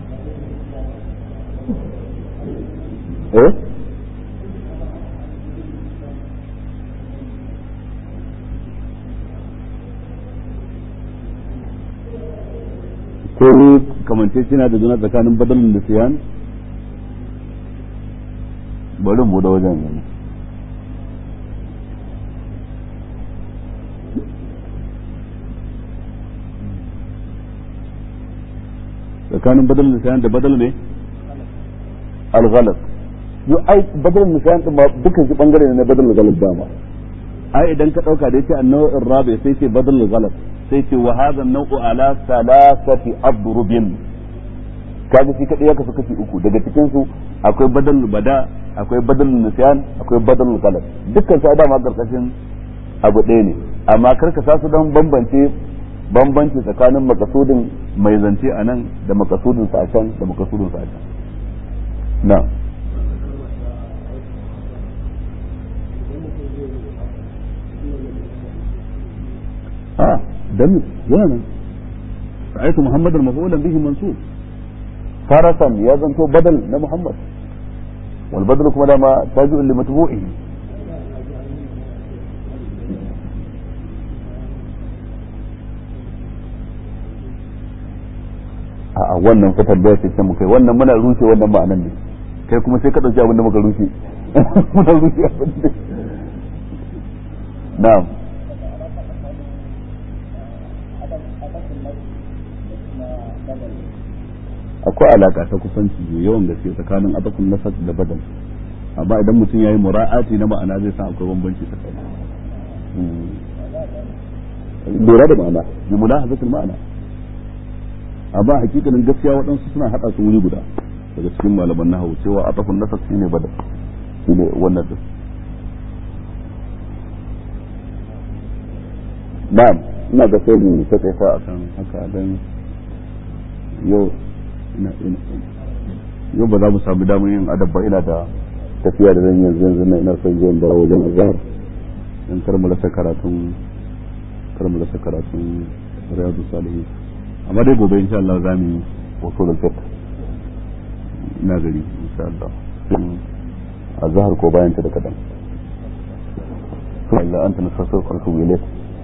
akwai kamance suna da juna tsakanin badalin da siyan bari mu da wajen yanzu tsakanin badalin da siyan da badal ne al-ghalat yo ai badalin da siyan din ma dukkan shi bangare ne na badalin ghalat dama ai idan ka dauka da yace an-naw'ur rabi sai ce badalul ghalat sai ce wa hadha an-naw'u ala thalathati adrubin kaji shi kadai ya kasu kashi uku daga cikin su akwai badalul bada akwai badalul nisyan akwai badalul ghalat dukkan su dama karkashin abu ɗaya ne amma karka sa su don bambanci tsakanin makasudin mai zance a nan da makasudin sa a can da makasudin sa a can na دم زانا رأيت محمد مفعولا به منصوب فرسا يزن تو بدل لمحمد والبدل كما ما تاج لمتبوعه wannan fa tambaya ce can mukai wannan muna rushe wannan ma'anan ne kai kuma sai ka dauki abin da muka rushe muna rushe abin da na'am akwai alaka ta kusanci mai yawan gaske tsakanin adafin nasar da badal amma idan mutum yayi mura'ati na ma'ana zai san akwai bambanci tsakanin lura da ma'ana bi mulahazatul ma'ana amma hakikanin gaskiya waɗansu suna haɗa su wuri guda daga cikin malaman nahwu cewa adafin nasar shine badal shine wannan din na'am ina ga sai mu ta kai fa akan haka dan yau ba za mu samu damar yin adab ba ina da tafiya da zan yanzu na ina son zuwan da wajen azhar in karmala karatun riyadu salihin amma dai gobe insha Allah za mu yi wato da fiqh ina gari insha Allah azhar ko bayan ta da kadan Allah anta nasafir qarku ilayk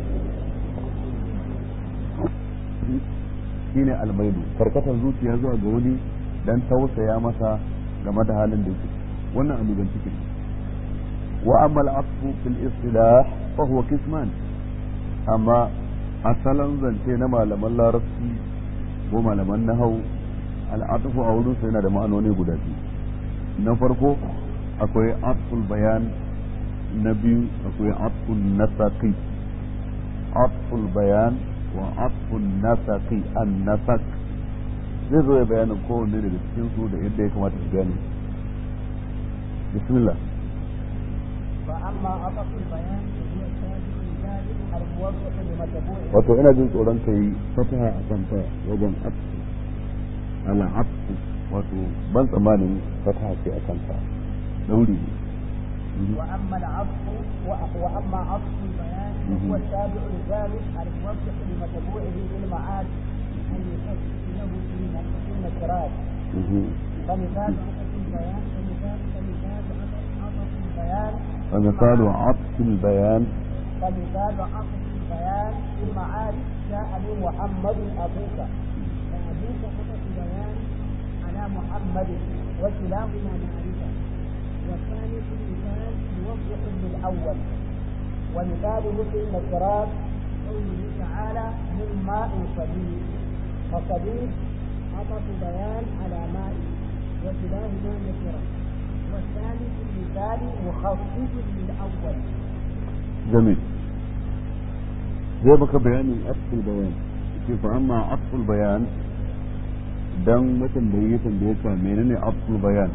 shine almailu karkatar zuciya zuwa ga wani dan tausaya masa game da halin da yake wannan annuban cikin wa amma al-asfu fil istilah fa huwa qisman amma asalan zance na malaman larabci ko malaman nahwu al-atfu a wurin sai yana da ma'anoni guda biyu na farko akwai atful bayan na biyu akwai atful nasaqi atful bayan وعطف النسق النسق zai zo ya bayanin kowanne daga cikin su da yadda ya kamata su gane bismillah wato ina jin tsoron kai fataha a kan ta wajen atfu ala atfu wato ban tsammanin fataha ce a kan ta dauri وأما العطف وأما عطف البيان هو التابع الجامد الموضح لمتبوعه للمعاد أن يحس له في النكرات فمثال عطف البيان فمثال عطف البيان في المعاد جاء لي محمد أبوك فأبوك عطف بيان على محمد وكلاهما معرفة والثاني في المثال موضح للأول ومثاله في النكرات قوله تعالى من ماء صديق فصديق عطف بيان على ماء وكلاهما نكرة والثاني في المثال مخفف للأول. جميل. زي بك بيان عطف البيان كيف أما عطف البيان دم مثل بيتا منين عطف البيان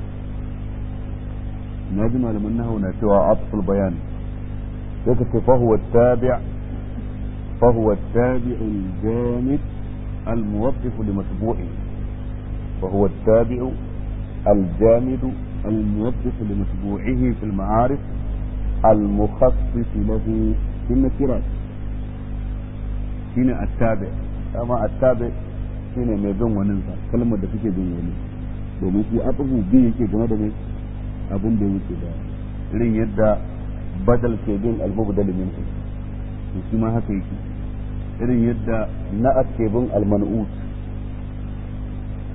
نجم لمنه نتوى عطف البيان فهو التابع الجامد الموظف لمتبوعه فهو التابع الجامد الموظف لمتبوعه في المعارف المخصص له في النكرات هنا التابع أما التابع هنا ما بين وننسى كلمة دفكة بين وننسى domin shi abubu biyu yake game da mai abin da yake da irin yadda badal ke bin al-mubdal min to shi ma haka yake irin yadda na'at ke bin al-man'ut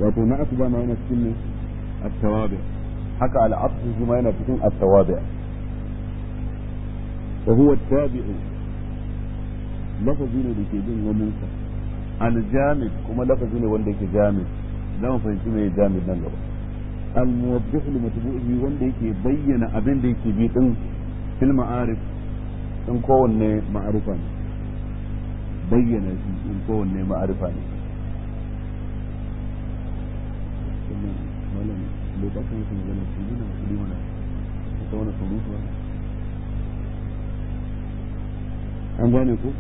wato na asuba ma yana cikin ne at-tawabi haka al-asl shi ma yana cikin at-tawabi wa huwa at-tabi'u lafazi ne da ke bin wannan sa al-jamid kuma lafazi ne wanda yake jamid zamu fahimci me jamid nan gaba al-muwaddih li matbu'ihi wanda yake bayyana abin da yake bi din fil ma'arif in kowanne ma'arifa ne bayyana shi in kowanne ma'arifa ne malam lokacin da kuma gana shi ne kudi mana ta wani surutu an gane ko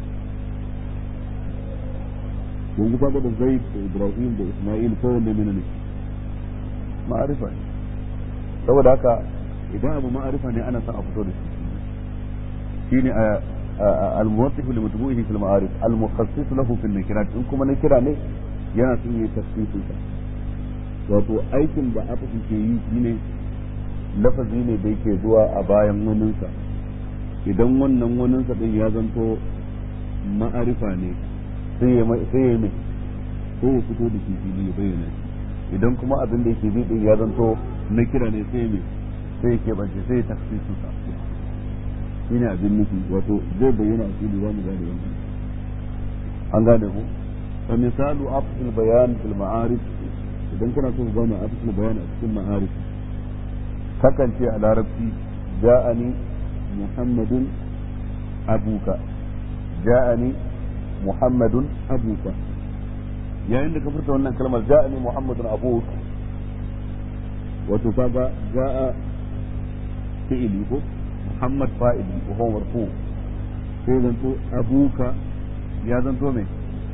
yanzu kaga da Zaid da Ibrahim da Isma'il kowanne mene ne ma'arifa ne saboda haka idan abu ma'arifa ne ana son a fito da shi shine al-muwaffih li matbu'ihi fil ma'arif al-mukhassis lahu fil nakirat in kuma nakira ne yana son yi tafsirin sa wato aikin da aka ke yi shine lafazi ne da yake zuwa a bayan waninsa idan wannan waninsa din ya zanto ma'arifa ne sai ya fito da shi fili ya bayyana shi idan kuma abin da yake din ya zanto nakira ne sai ya keɓance sai ya tafsirin sa shine abin nufi wato zai bayyana a fili wani gane wannan an gane ku fa misalu afdal bayan fil ma'arif idan kana so gane afdal bayan a cikin ma'arif kakan ce a larabci ja'ani muhammadun abuka ja'ani muhammadun abuka yayin da ka furta wannan kalmar ja'ani muhammadun abuka wato kaga ja'a fi'ili ko محمد فائد وهو مرفوع sai zanto abuka ya zanto mai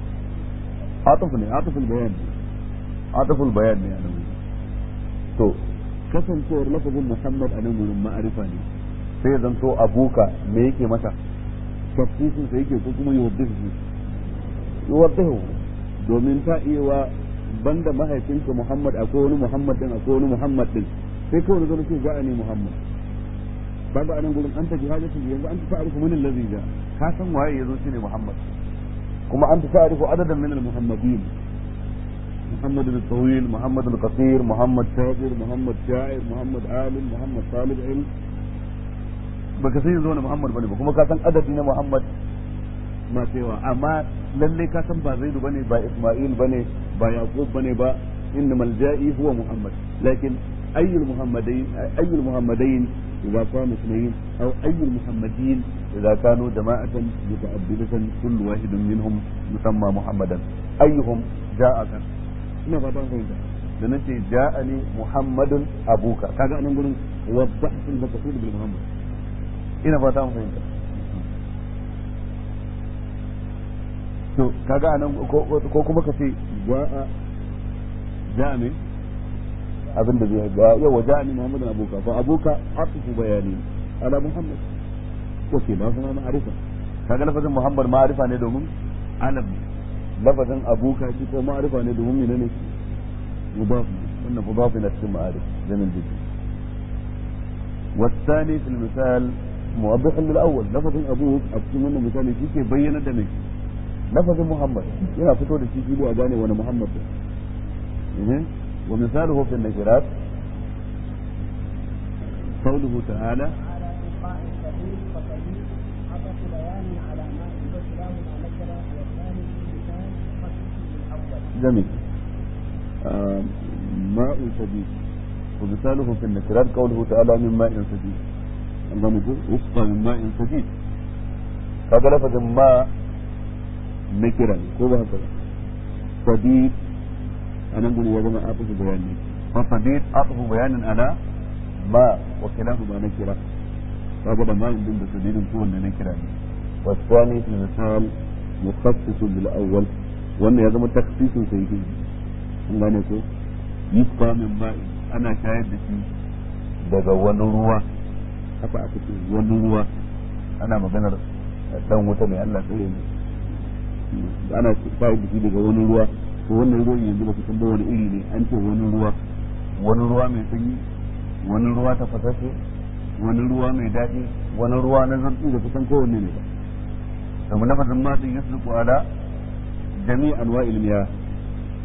ataful bayan ne a nan to kasancewar lafazin muhammad a nan wurin ma'arifa ne sai zanto abuka me yake mata tafsirin sa yake ko kuma yuwaddihu domin ta iya wa banda mahaifinka muhammad akwai wani muhammad din sai kawai zo ce ja'ani muhammad babu anan gurin anta jihadatu yanzu anta ta'rifu min allazi ja ka san waye yazo shine Muhammad kuma anta ta'rifu adadan min al-muhammadin Muhammad al-tawil Muhammad al-qasir Muhammad sabir Muhammad sha'ir Muhammad alim Muhammad talib ilm baka sai yazo ne Muhammad bane ba kuma ka san adadi na Muhammad ma cewa amma lalle ka san ba Zaidu bane ba Isma'il bane ba Yaqub bane ba innamal ja'i huwa Muhammad lakin ayyul muhammadain إذا كانوا اثنين أو أي المحمدين إذا كانوا جماعة متعددة كل واحد منهم يسمى محمدا أيهم جاءك ما فاتن فهمت لنتي جاءني محمد أبوك كذا أنا نقول وضحت المقصود بالمحمد إنا فاتن فهمت to kaga anan ko kuma kace ja'a min abin da zai ga yawa ja'ani muhammadin abuka fa abuka atifu bayani ala muhammad ko ke ba kuma ma'arifa kaga lafazin muhammad ma'arifa ne domin alam lafazin abuka shi ko ma'arifa ne domin menene mudaf wannan mudaf ila cikin ma'arif zaman jiki والثاني في المثال موضح للاول لفظ ابوك ابتم من مثال شيء بينا da me lafazin muhammad yana fito da shi fili a gane wani muhammad ومثاله في النكرات قوله تعالى على إلقاء السبيل فسبيل عطف بيان على ما وكلاهما نكرة والثاني في المثال خصص بالأول. جميل. ماء سبيل ومثاله في النكرات قوله تعالى من ماء سبيل. عندما يقول وفق من ماء سبيل هذا لفظ ماء نكرة كوبا هكذا سبيل أنا أقول وجمع أطف بيان فصديق أطف بيان على ما وكلاهما نكرة فهذا ما يمكن بسديد كون نكرة والثاني في المثال مخصص بالأول وأن هذا تخصيص سيدي الله نقول يبقى من ماء أنا شاهد في daga wani ruwa haka aka ce wani ruwa ana maganar dan wuta ne Allah tsare ne ana shahid shi daga wani ruwa to wannan ruwan yanzu ba ku san ba wani iri ne an ce wani ruwa mai sanyi wani ruwa ta fasashe wani ruwa mai daɗi wani ruwa na zartsi da kusan kowanne ne ba kamar lafazin ma din yasluqu ala jami' anwa'il miyah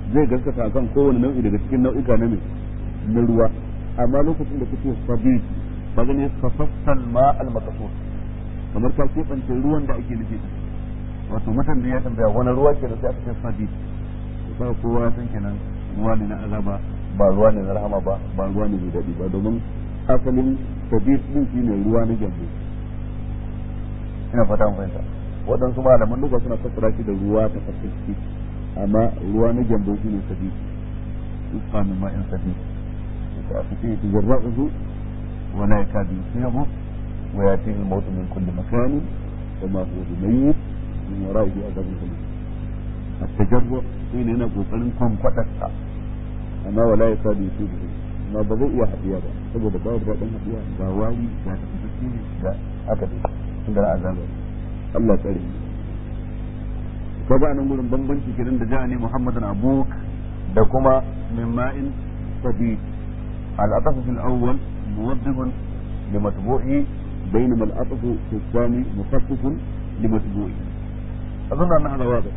zai gaskata akan kowane nau'i daga cikin nau'ika na mai na ruwa amma lokacin da kake sabit ba gane fasassal ma al maqsud kamar ka kebance ruwan da ake nufi wato mutum da ya tambaya wani ruwa ke da sai aka ce sabit ba kowa ya san kenan ruwa ne na azaba ba ruwa ne na rahama ba ba ruwa ne mai daɗi ba domin asalin sabit din shine ruwa na gyambo ina fata mun fahimta waɗansu malaman duka suna fassara shi da ruwa ta fasiki amma ruwa na gyambo shine sabit isqa min ma'in sabit ta fice tajarra'uhu wa la yakadu yusibu wa yatihi al-maut min kulli makan wa ma huwa bimayyit min wara'ihi adabun alim at-tajarru' shine yana kokarin kwankwadarsa amma wala yakadu yusibu amma ba zai iya hadiya ba saboda babu daɗin hadiya ga wani ga tafi da haka dai inda na azaba Allah tsare kaga nan gurin bambanci kiran da ja'ani Muhammadan abuk da kuma min ma'in sabit al-ataf fi al-awwal muwaddih limatbu'i بينما العطف في الثاني مخفف لمتبوعه أظن أن هذا واضح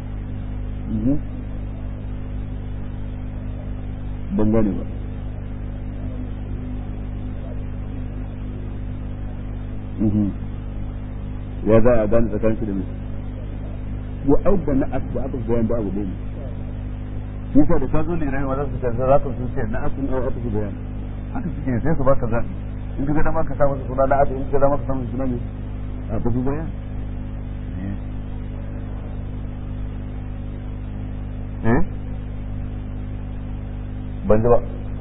بنغاني بقى ya za a gane tsakanin shi da mai wa auda na asu aka bayan ba abu ɗaya ne shi sa da ka zo ne rahima za su ce za ka su ce na asu au aka bayan haka suke sai su baka zaɓi in ka ga dama ka sa masa suna na asu in ka ga dama ka sa masa suna ne a tafi bayan ban ji ba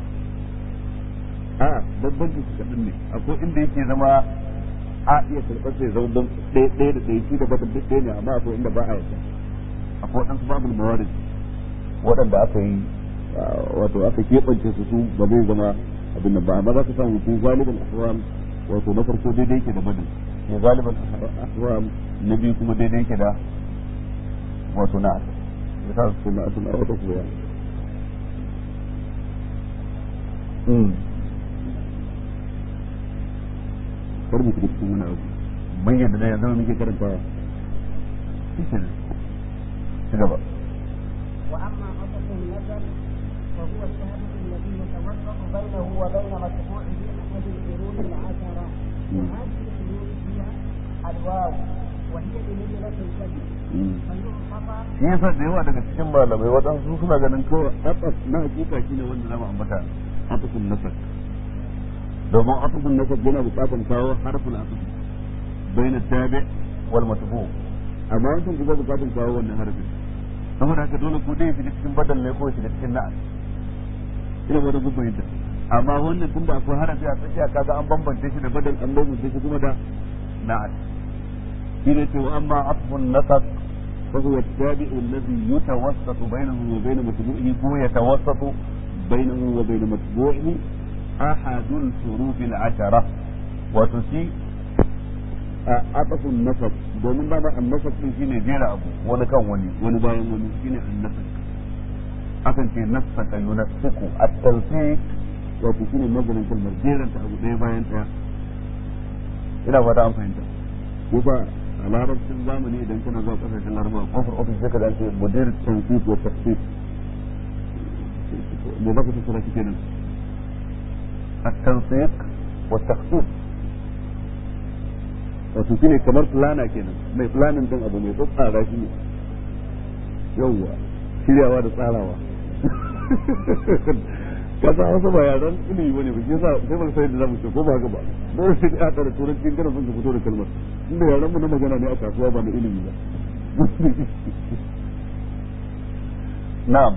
a babban su kaɗan ne akwai inda yake zama a iya karɓar sai zama don ɗaya da ɗaya shi da batun duk ɗaya ne amma akwai inda ba a yadda akwai waɗansu babul mawarid waɗanda aka yi wato aka keɓance su ba zai zama abin nan ba amma za ka samu ko galibin ahwam wato na farko daidai yake da badin ko galibin ahwam na biyu kuma daidai yake da wato na ya sa su na asun a wata kuwa farmu ku cikin wani abu mun yadda da yanzu muke karantawa shi ne ci gaba واما قصص النسب فهو الشهاده الذي يتوفق بينه وبين متبوعه احد القرون العشره وهذه القرون هي الواو وهي بنزله الكلمه shi yasa da yawa daga cikin malamai waɗansu suna ganin kawai atas na hakika shine wanda zama ambata atasun nasab domin atasun nasab yana buƙatar kawo harfin atas bayan tabi wal matbu amma wancan kuma buƙatar kawo wannan harfin saboda haka dole ko dai shiga cikin badal ne ko shiga cikin na'at ina ba da gubbayinta amma wannan tunda akwai harafi a tsakiya kaga an bambance shi da badal an bambance shi kuma da na'at shi ne ce wa amma atfun nasab فهو التابع الذي يتوسط بينه وبين متبوعه هو يتوسط بينه وبين متبوعه أحد الحروف العشرة وتسي عطف النسب domin ba annasab din shine jera abu wani kan wani bayan wani shine annasab akan ce nasaka yunasiku at-tansiq wato shine nazarin kalmar jeran ta abu ɗaya bayan ɗaya ina fata an fahimta ko ba a larabcin zamani idan kana zuwa kasashen larabawa kofar ofis sai ka da ce mudir tansiq wa tafsir me za ka tattara shi kenan at-tansiq wa tafsir wato shine kamar plana kenan mai planin din abu mai tsara shi ne yawwa shiryawa da tsarawa ka san wasu ba yaran ilimi bane ba shi yasa sai ba sai da zamu ce ko ba haka ba dole sai a tsara turanci kana son ka fito da kalmar inda yaran mu na magana ne a kasuwa ba na ilimi ba na'am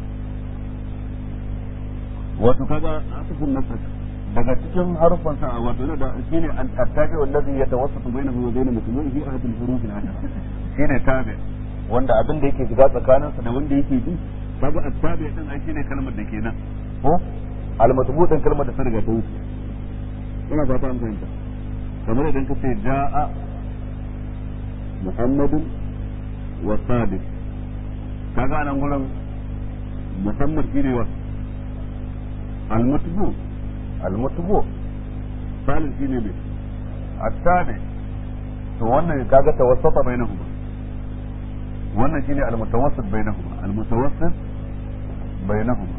wato kaga asafun nafs daga cikin harfan sa wato da shine at-tabi wallazi yatawassatu bainahu wa bain mutluhi ahad al-huruf al-ashara shine tabi wanda abin da yake shiga tsakaninsa da wanda yake bi kaga at-tabi din ai shine kalmar da kenan ko al-matbu'in kalmar da ta riga ta wuce ina fata an fahimta kamar idan ka ce ja'a muhammadun wa sadiq kaga nan gurin muhammad shine wa al-matbu salih shine ne at-tabi to wannan kaga tawassata bainahuma wannan shine al-mutawassit bainahuma al-mutawassit bainahuma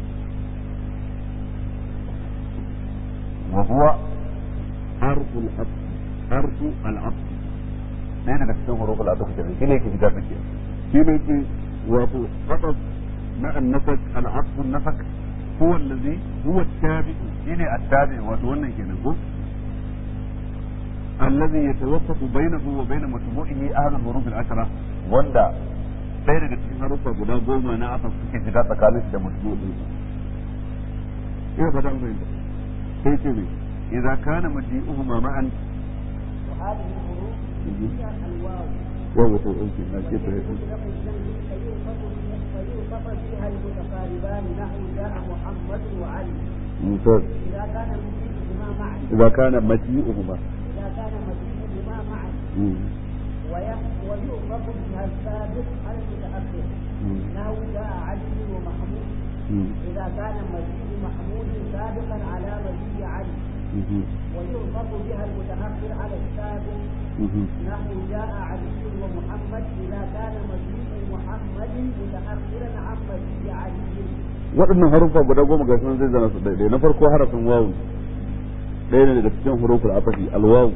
wa huwa harful atf harfu al-atf ɗaya daga cikin huruful atf kenan shine yake shiga tsakiya shine yake wato atf na an-nasak al-atf an-nasak huwa allazi huwa at-tabi' shine at-tabi' wato wannan kenan ko الذي يتوسط بينه وبين مجموعه أهل الحروف العشرة وندا ɗaya daga cikin haruffa guda goma na aka suke shiga tsakanin shi da majmu'in ina fata mun fahimta sai ce me idza kana maji'uhuma ma'an وهذه الحروف هي الواو wa to okay na ce ta فيوصف فيها المتقاربان نحو جاء محمد وعلي ممتاز إذا كان مجيئهما معا إذا كان مجيئهما معا ويؤخذ بها السابق على المتأخر نحو جاء علي ومحمود إذا كان مجيء محمود سابقا على مجيء علي ويؤخذ بها المتأخر على السابق نحو جاء علي ومحمد إذا كان مجيء محمد متأخرا عن مجيء علي. waɗannan haruffa guda goma ga sunan zai zana su daidai na farko harafin wawu ɗaya ne daga cikin huruful afafi alwawu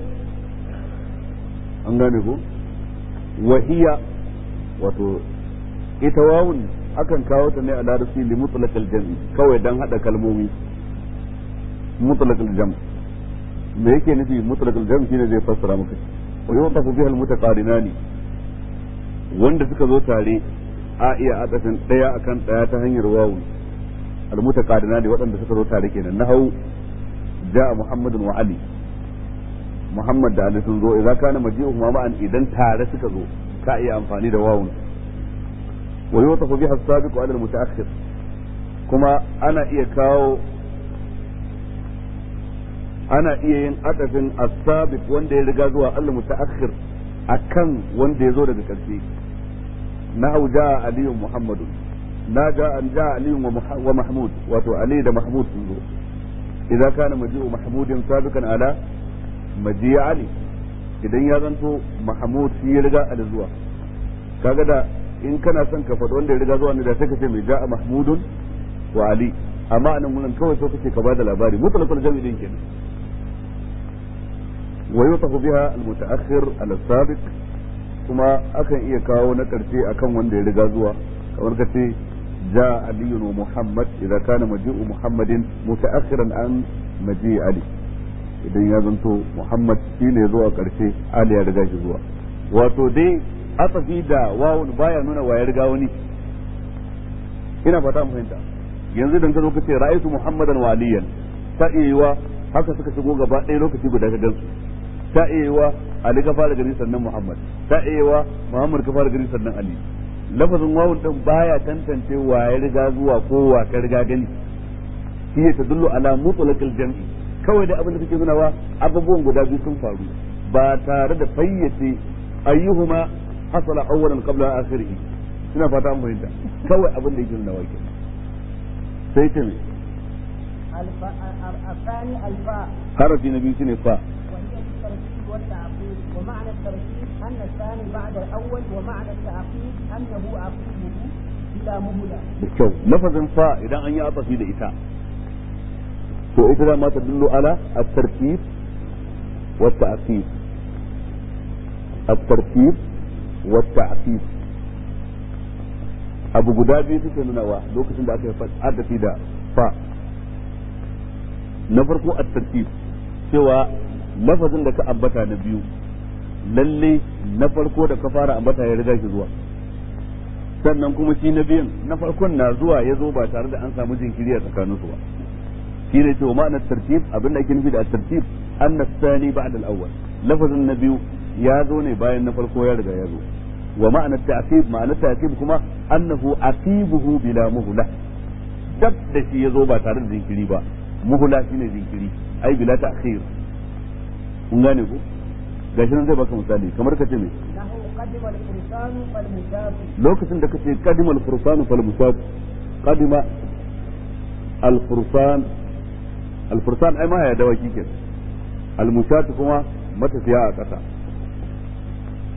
an gane ko wahiya wato ita wawun akan kawo ta ne a larabci li mutlaqal jam'i kawai dan hada kalmomi mutlaqal jam' me yake nufi mutlaqal jam' shine zai fassara maka wa yutafu biha al mutaqarinani wanda suka zo tare a iya adafin daya akan daya ta hanyar wawun al mutaqarinani waɗanda suka zo tare kenan nahau ja'a muhammadun wa ali Muhammad da Ali sun zo idan kana maji'uhuma ma'an idan tare suka zo ka iya amfani da wawun wa yutafu biha as-sabiq ala al-muta'akhir kuma ana iya yin adafin as-sabiq wanda ya riga zuwa al-muta'akhir akan wanda ya zo daga karshe nahu ja'a Ali Muhammad ja'a Ali wa Mahmud wato Ali da Mahmud sun zo idan kana maji'u Mahmudin sabiqan ala majiya ali idan ya zanto mahmud shi ya riga ali zuwa kaga da in kana son ka faɗi wanda ya riga zuwa ne da sai ka ce mai ja'a mahmudun wa ali amma anan mun kawai so kace ka bada labari mutlaqul jam'i din kenan wa yutafu biha al mutaakhir al sabiq kuma akan iya kawo na karshe akan wanda ya riga zuwa kamar ka ce ja'a ali wa muhammad idan kana maji'u muhammadin mutaakhiran an maji'i ali idan ya zanto Muhammad shi ne zuwa ƙarshe Ali ya riga shi zuwa wato dai asafi da wawun baya nuna wa ya riga wani ina fata mu fahimta yanzu dan ka zo ka ce ra'aytu Muhammadan wa Aliyan ta iya haka suka shigo gaba ɗaya lokaci guda ka gansu ta iya Ali ka fara gani sannan Muhammad ta iya Muhammad ka fara gani sannan Ali lafazin wawun din baya tantance wa ya riga zuwa ko wa ka riga gani shi ya tadullu ala mutlaqil jam'i kawai da abin da suke nunawa abubuwan guda biyu sun faru ba tare da fayyace ayyuhuma hasala awwalan qabla akhirih ina fata an fahimta kawai abin da yake nunawa ke sai ta ne الثاني الفاء حرف نبي شنو فاء وهي الترتيب والتعقيب ومعنى الترتيب أن الثاني بعد الأول ومعنى التعقيب أنه عقيبه بلا مهلة بالشو لفظ فاء إذا أن يعطي لإتاء to ita da ma ta dullu ala at-tartib wa at-ta'qib at-tartib wa at-ta'qib abu guda biyu suke nuna wa lokacin da aka yi addafi da fa na farko at-tartib cewa lafazin da ka ambata na biyu lalle na farko da ka fara ambata ya riga shi zuwa sannan kuma shi na biyan na farkon na zuwa ya zo ba tare da an samu jinkiri a tsakaninsu ba shi ne cewa ma'anar tartib abin da ake nufi da tartib anna thani ba'da al-awwal lafazin na biyu ya zo ne bayan na farko ya riga ya zo wa ma'anar ta'qib ma'anar ta'qib kuma annahu aqibuhu bila muhla dab da shi ya zo ba tare da jinkiri ba muhla shine jinkiri ai bila ta'khir kun gane ko gashi nan zai baka misali kamar ka ce me lokacin da kace qadima al-fursan fal musab qadima al-fursan al-fursan ai ma ya dawaki ke al-musat kuma matafiya a ƙasa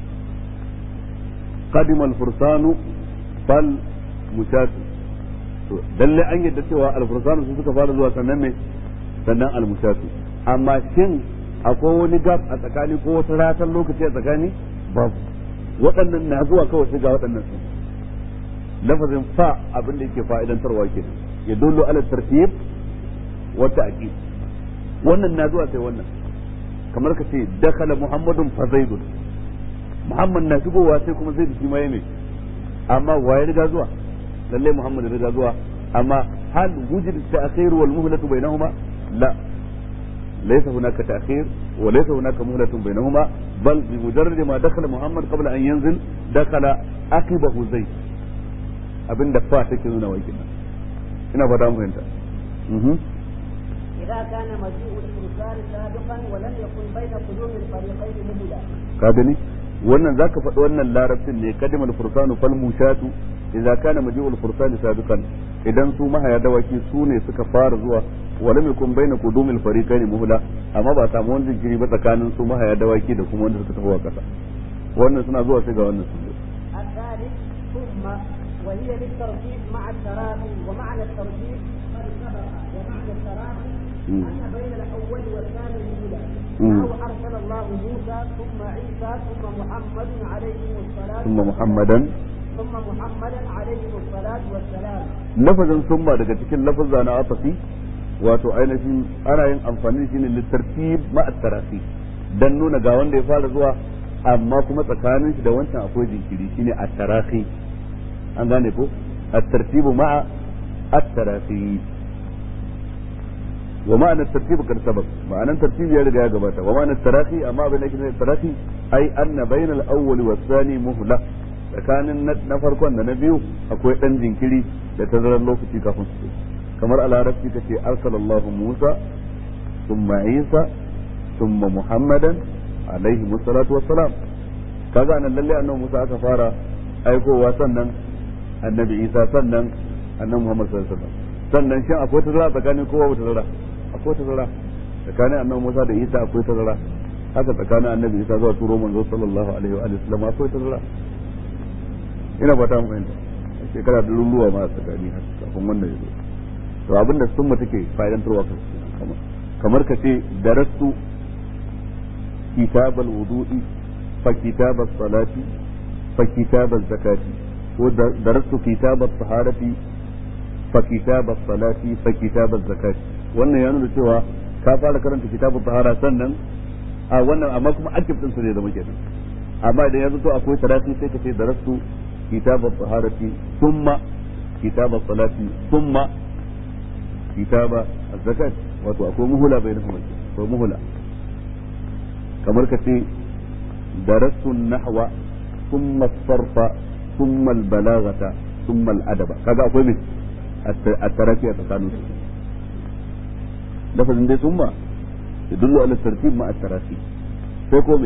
qadima al-fursan fal musat lalle an yadda cewa al-fursanu su suka fara zuwa sannan ne sannan al-mushatu amma shin akwai wani gap a tsakani ko wata ratan lokaci a tsakani babu waɗannan na zuwa kawai sai ga waɗannan su lafazin fa abin da yake fa'idantarwa kenan ya dullu ala tartib wa ta'qib wannan na zuwa sai wannan kamar ka ce dakhala muhammadun fa zaidun muhammad na shigowa sai kuma zaidu shi ma yayi amma waye riga zuwa lalle muhammad riga zuwa amma hal wujid ta'khir wal muhlatu bainahuma la laysa hunaka ta'khir wa laysa hunaka muhlatu bainahuma bal bi mujarrad ma dakhala muhammad qabla an yanzil dakhala aqibahu zaid abinda fa take nuna wa kenan ina fada mu fahimta إذا كان مجيء الفرسان سابقا ولم يكن بين قدوم الفريقين مهلا. كابني wannan zaka faɗi wannan larabcin ne kadimal fursanu fal mushatu idza kana maji'ul fursani sabiqan idan su mahaya dawaki su ne suka fara zuwa walam yakun baina qudumil fariqaini muhla amma ba samu wani jinkiri ba tsakanin su mahaya dawaki da kuma wanda suka tafi wa kasa wannan suna zuwa sai ga wannan sun zo الثالث ثم وهي للترتيب مع التراخي ومعنى الترتيب قد سبق ومعنى التراخي أن بين الأول والثاني مهلا أو أرسل الله موسى ثم عيسى ثم محمد عليه الصلاة ثم محمدا عليه الصلاة والسلام. لفظا ثم daga cikin lafazza na atafi wato ainihin ana yin amfani shi ne littartib ma at-tarafi dan nuna ga wanda ya fara zuwa amma kuma tsakanin shi da wancan akwai jinkiri shine at-tarafi an gane ko at-tartibu ma'a at-tarafi wa ma'anar tartib kad sabaq ma'anar tartib ya riga ya gabata wa ma'anar tarahi amma abin da yake da tarahi ai anna bainal awwal wa thani muhla tsakanin na farkon da na biyu akwai dan jinkiri da tazarar lokaci kafin su kamar a larabci kace arsalallahu Musa thumma Isa thumma Muhammadan alaihi wassalatu wassalam kaga anan lalle annabi Musa aka fara aikowa sannan annabi Isa sannan annabi Muhammad sallallahu alaihi wasallam sannan shin akwai tazara tsakanin kowa da tazara akwai tazara tsakanin annabi Musa da Isa akwai tazara haka tsakanin annabi Isa zuwa turo manzo sallallahu alaihi wa sallam akwai tazara ina fata mun fahimta shekara da lulluwa ma tsakani kafin wannan yazo to abinda sunna take fa'idantarwa kamar ka ce darastu kitabal wudu'i fa kitabas salati fa kitabaz zakati ko darastu kitabas taharati fa kitabas salati fa kitabaz zakati wannan ya nuna cewa ka fara karanta kitabut tahara sannan a wannan amma kuma akif din su ne zama kenan amma idan yanzu to akwai tarafi sai ka ce darastu kitabut taharati thumma kitabas salati thumma kitaba az-zakat wato akwai muhula bainahuma ko muhula kamar ka ce darastu nahwa thumma as-sarfa thumma al-balaghata thumma al-adaba kaga akwai me at-tarafi a tsakanin su lafazin dai thumma يدل على الترتيب مع التراخي فيكم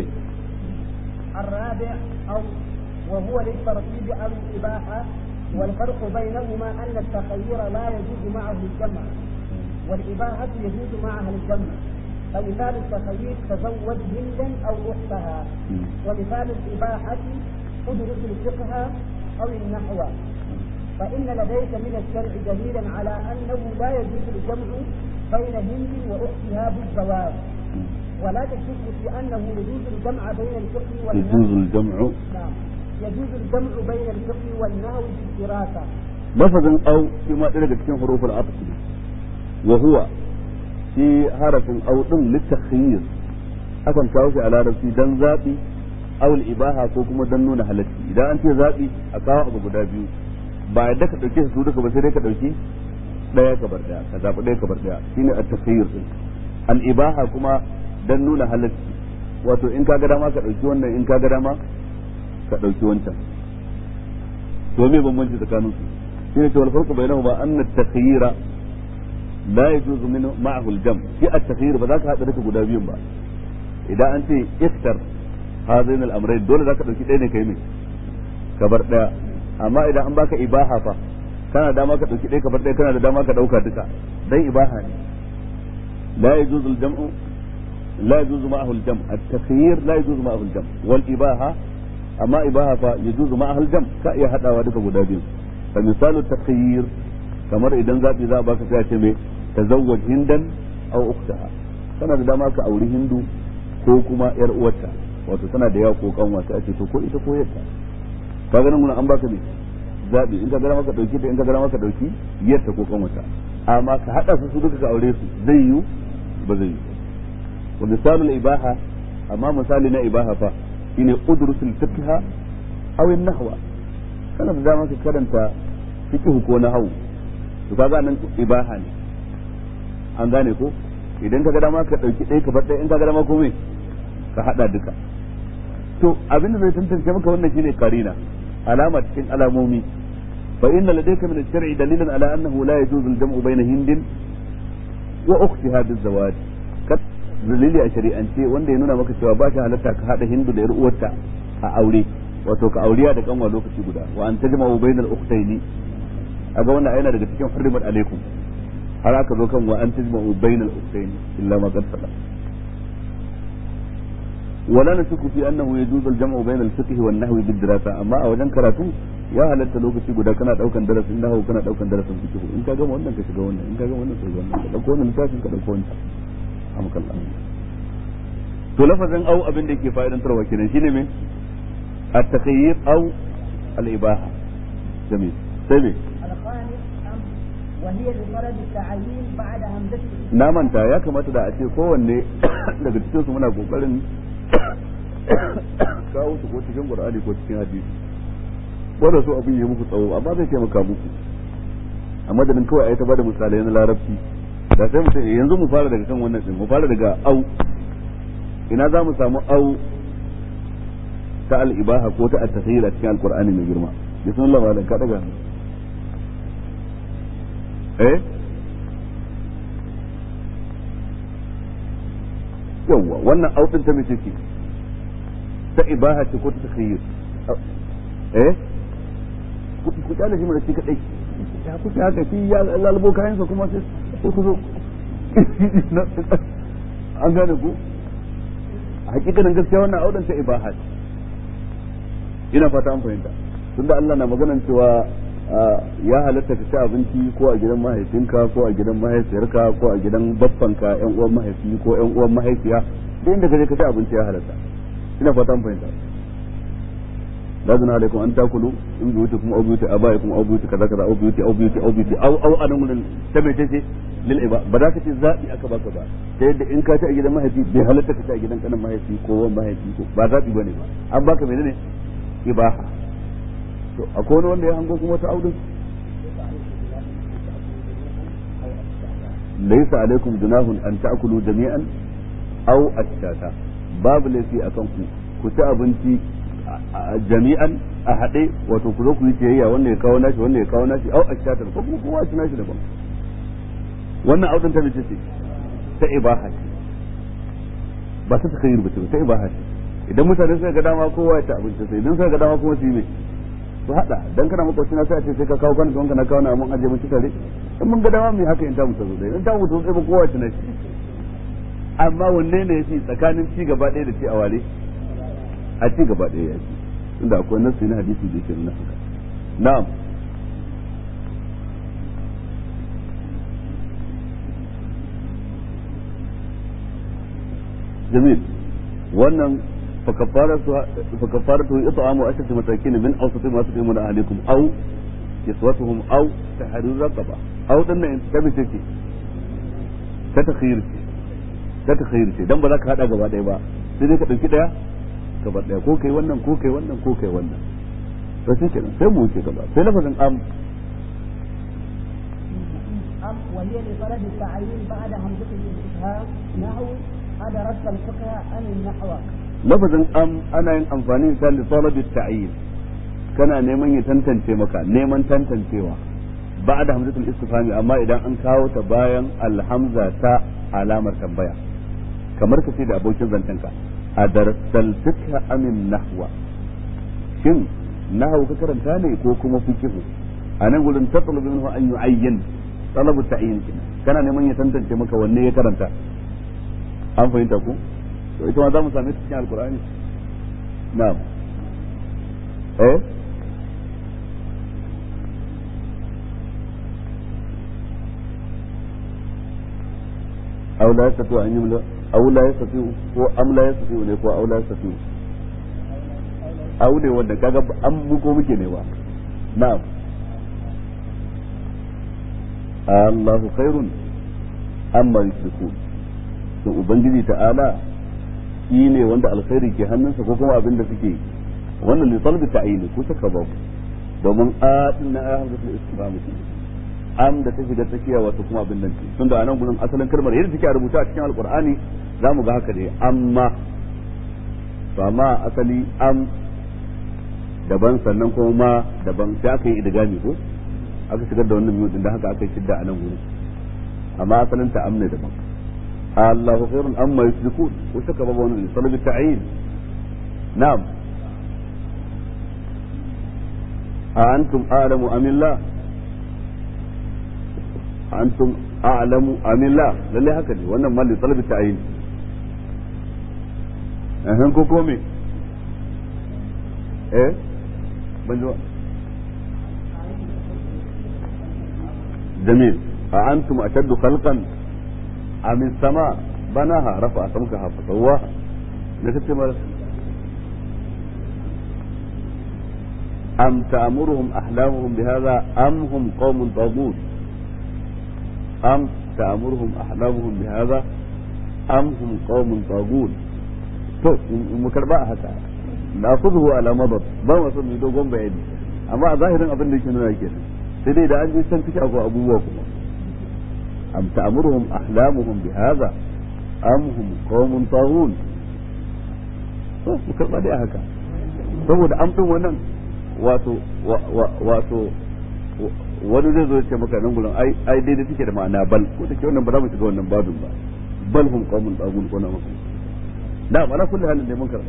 الرابع أو وهو للترتيب أو الإباحة والفرق بينهما أن التخيير لا يجوز معه الجمع والإباحة يجوز معها الجمع فمثال التخيير تزوج هندا أو أختها ومثال الإباحة ادرس الفقه أو النحو فإن لديك من الشرع دليلا على أنه لا يجوز الجمع بين هند وأختها بالزواج ولا تشك في أنه يجوز الجمع بين الفقه والنحو يجوز الجمع نعم يجوز الجمع بين الفقه والنحو بالدراسة لفظ أو فيما تلقى في حروف العطف وهو في حرف أو ضمن للتخيير akan kawo shi a larabci dan zaɓi awul ibaha ko kuma dan nuna halacci idan an ce zaɓi a kawo abu guda biyu ba yadda ka ɗauke su duka ba sai dai ka ɗauki ɗaya ka bar ɗaya ka zaɓi ɗaya ka bar ɗaya shine at-takhayyur din al ibaha kuma dan nuna halacci wato in ka ga dama ka ɗauki wannan in ka ga dama ka ɗauki wancan to me bambanci tsakanin su shine to wal farqu bainahuma anna at-takhayyura la yajuzu minhu ma'ahu al-jam' fi at-takhayyur ba za ka hada duka guda biyun ba idan an ce iftar hazain al-amrayn dole zaka dauki ɗaya ne kai mai ka bar ɗaya amma idan an baka ibaha fa kana dama ka dauki ɗaya ka bar ɗaya kana da dama ka dauka duka dan ibaha ne la yajuzu al-jam'u la yajuzu ma'ahu al-jam' at-takhayyur la yajuzu ma'ahu al-jam' wal ibaha amma ibaha fa yajuzu ma'ahu al-jam' ka iya hadawa duka guda biyu fa misalu at-takhayyur kamar idan zabi za a baka sai a ce mai tazawwaj hindan aw ukhtaha kana da dama ka auri hindu ko kuma yar uwarta wato tana da yawa ko kanwa sai a ce to ko ita ko yarta ka ga nan an baka ne zabi in ka gara maka dauki ta in ka gara maka dauki yarta ko kanwata amma ka hada su duka ka aure su zai yi ba zai yi wa misalul ibaha amma misali na ibaha fa shine udrusul fiqha aw an-nahwa kana da dama ka karanta fiqh ko nahwu to kaga nan ibaha ne an gane ko idan ka ga dama ka dauki ɗaya ka bar ɗaya in ka ga dama ko me ka hada duka to abin da zai tantance maka wannan shine karina alama cikin alamomi fa inna ladayka min ash-shar'i dalilan ala annahu la yajuzu al-jam'u bayna hindin wa ukhtiha biz-zawaj dalili a shari'ance wanda ya nuna maka cewa ba shi halatta ka hada hindu da yar uwarta a aure wato ka auriya da kanwa lokaci guda wa an tajma'u bayna al-ukhtayn aga wannan ayana daga cikin hurrimat alaikum har aka zo kan wa an tajma'u bayna al-ukhtayn illa ma qad sala ولا نشك في انه يجوز الجمع بين الفقه والنحو بالدراسه اما a wajen karatu ya halatta lokaci guda kana daukan darasin nahwu kana daukan darasin fiqh in ka gama wannan ka shiga wannan in ka gama wannan ka shiga wannan ka dauko wannan littafin ka dauko wannan amakallah to lafazin au abin da yake fa'idantarwa kenan shine me at-takhayyir au al-ibaha jamil sai me وهي لطلب التعيين بعد همزة na manta ya kamata da a ce kowanne daga cikin su muna kokarin kawo su ko cikin Qur'ani ko cikin hadisi wanda so abin yi muku tsawo amma zai taimaka muku a madadin kawai ayi ta bada misalai na larabci da sai mu ce yanzu mu fara daga kan wannan din mu fara daga au ina za mu samu au ta al-ibaha ko ta at-tasayyir a cikin al-Qur'ani mai girma bismillah malam ka daga yawwa wannan audin ta mace ce ta ibaha ce ko ta takhayyur ku kyale shi mana shi kadai ya kuke haka shi ya lalbo kayansa kuma sai ku zo an gane ku a hakikanin gaskiya wannan audin ta ibaha ce ina fata an fahimta tunda Allah na maganan cewa ya halatta ka ci abinci ko a gidan mahaifinka ko a gidan mahaifiyarka ko a gidan baffanka yan uwan mahaifi ko yan uwan mahaifiya duk inda ka je ka ci abinci ya halatta ina fata an fahimta lazina alaikum an takulu in biyutikum aw biyuti abaikum aw biyuti kaza kaza aw biyuti aw anan gurin ta mai ce lil iba ba za ka ce zabi aka baka ba sai yadda in ka ci a gidan mahaifi bai halatta ka ci a gidan kanin mahaifi ko wan mahaifi ko ba zabi bane ba an baka menene ibaha to akwai wani wanda ya hango kuma ta audin laysa alaikum junahun an ta'kulu jami'an aw ashtata babu laifi akan ku ci abinci jami'an a haɗe wato ku zo ku yi ciyayya wanda ya kawo nashi wanda ya kawo nashi aw ashtata ko kuma kowa ci nashi daban wannan audin ta mace ce ta ibaha ce ba ta takayyur ba ce ta ibaha ce idan mutane suka ga dama kowa ya ci abinci sai idan suka ga dama kuma su yi mai su hada dan kana makwabci na sai a ce sai ka kawo kan don kana kawo na mun aje mun ci tare in mun ga dama mu haka in ta mutu dai in ta mutu sai ba kowa ci nashi amma wanne ne yafi tsakanin ci gaba ɗaya da ci a wale a ci gaba ɗaya yafi inda akwai nasu na hadisi da yake nuna haka na'am jamil wannan فكفارته إطعام 10 مساكين من أوسط ما تطعمون أهلكم أو كسوتهم أو تحرير رقبة أو دنا تبتكي تتخير شيء dan ba za ka hada gaba ɗaya ba sai dai ka dauki daya gaba ɗaya ko kai wannan ko kai wannan ko kai wannan to shi kenan sai mu wuce gaba sai lafazin am وهي لطلب التعيين بعد همزة الاستفهام نحو أدرست الفقه عن النحو lafazin am ana yin amfani da li talabi ta'yin kana neman ya tantance maka neman tantancewa ba'da hamzatul istifhami amma idan an kawo ta bayan alhamza ta alamar tambaya kamar kace da abokin zantanka adarasal fiqh amin nahwa shin nahwu ka karanta ne ko kuma fiqh anan gurin tatlubu minhu an yu'ayyan talabu ta'yin kana neman ya tantance maka wanne ya karanta an fahimta ku to ita ma za mu same ta cikin alkur'ani na'am aw la yastati'u an yumla aw la yastati'u ko am la yastati'u ne ko aw la yastati'u aw ne wanda kaga an muko muke ne ba na'am Allahu khairun amma yushrikun to ubangiji ta'ala shi ne wanda alkhairi ke hannunsa ko kuma abin da suke wannan li talbi ta'yin ko saka ba domin a din na ayyukan da istifham am da ta shiga tsakiya wato kuma abin nan ce tunda anan gurin asalin kalmar yadda take a rubuta a cikin alqur'ani zamu ga haka ne amma to amma asali am daban sannan kuma ma daban sai aka yi idgami ko aka shigar da wannan biyu din da haka aka yi shidda a nan gurin amma asalin ta am ne daban Allahu khairun amma yushrikun ko saka babu wannan talabi ta'yin na'am a antum a'lamu amillah antum a'lamu amillah lalle haka ne wannan malli talabi ta'yin ko kome ban ji جميل أأنتم أشد خلقا أم السماء بناها رفع سمكها فسواها نكتب أم تأمرهم أحلامهم بهذا أم هم قوم طاغون أم تأمرهم أحلامهم بهذا أم هم قوم طاغون to mu karba haka na kuzu ala madad ba mu san dogon bayani amma a zahirin abin da yake nuna kenan sai dai da an ji san kike akwai abubuwa kuma am ta'muruhum ahlamuhum bihadha am hum qaumun taghun to mu karba dai haka saboda am din wannan wato wani zai zo ya ce maka nan gurin ai daidai take da ma'ana bal ko take wannan ba za mu shiga wannan babin ba bal hum qaumun taghun ko na maka da ana kullu halin da mun karba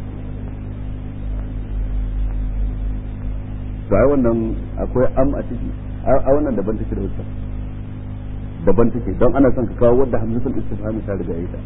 to ai wannan akwai am a ciki a wannan daban take da wata daban take don ana son ka kawo wanda hamzatul istifham ta riga ita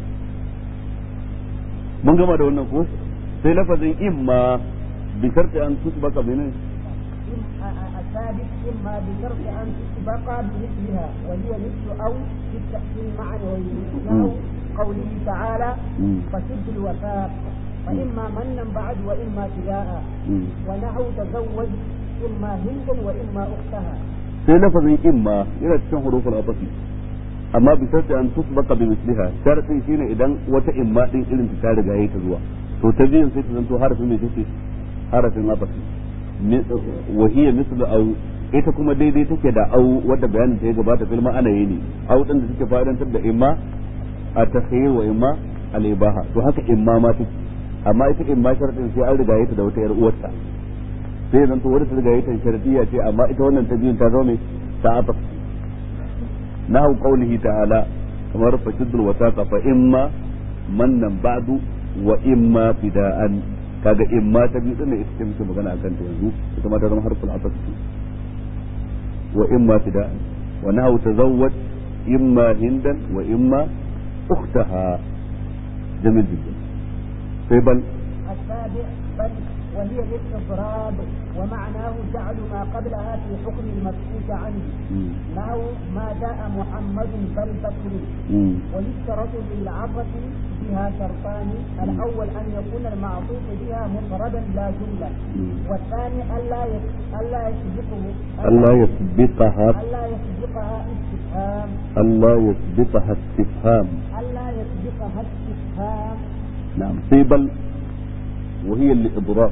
mun gama da wannan ko sai lafazin imma bi sharti an tusbaka min الثابت إما بشرط أن تسبق بمثلها وهي مثل أو في التأكيد معا ومثله قوله تعالى فشد الوثاق فإما منا بعد وإما فداء ونحو تزوج إما هندا وإما أختها. sai lafazin imma yana cikin huruful atafi amma bi sharti an tusbaqa bi misliha shartin shine idan wata imma din irin ta riga yayi ta zuwa to ta biyan sai ta zanto harafin mai take harafin atafi wa hiya mislu aw ita kuma daidai take da aw wadda bayanin ta ya gabata fil ma'ana yayi aw din da take fa'idantar da imma at-takhayyur wa imma al-ibaha to haka imma ma take amma ita imma shartin sai an riga yayi ta da wata yar uwarta sai zan to wadda ta riga yayi ta shartiya ce amma ita wannan ta biyun ta zo ne ta ataf nahu qawlihi ta'ala kamar fashidul wasaqa fa imma mannan ba'du wa imma fida'an kaga imma ta biyu din ita ce muke magana akan ta yanzu ita ma ta zama harful ataf wa imma fida'an wa nahu tazawwaj imma hindan wa imma ukhtaha jamil jiddan sai bal السابع بل وهي للإضراب ومعناه جعل ما قبلها في حكم المسكوت عنه نحو ما جاء محمد بل بكر ويشترط للعطف بها شرطان الأول أن يكون المعطوف بها مفردا لا جملة والثاني ألا يسبقها استفهام نعم سيبل وهي الإضراب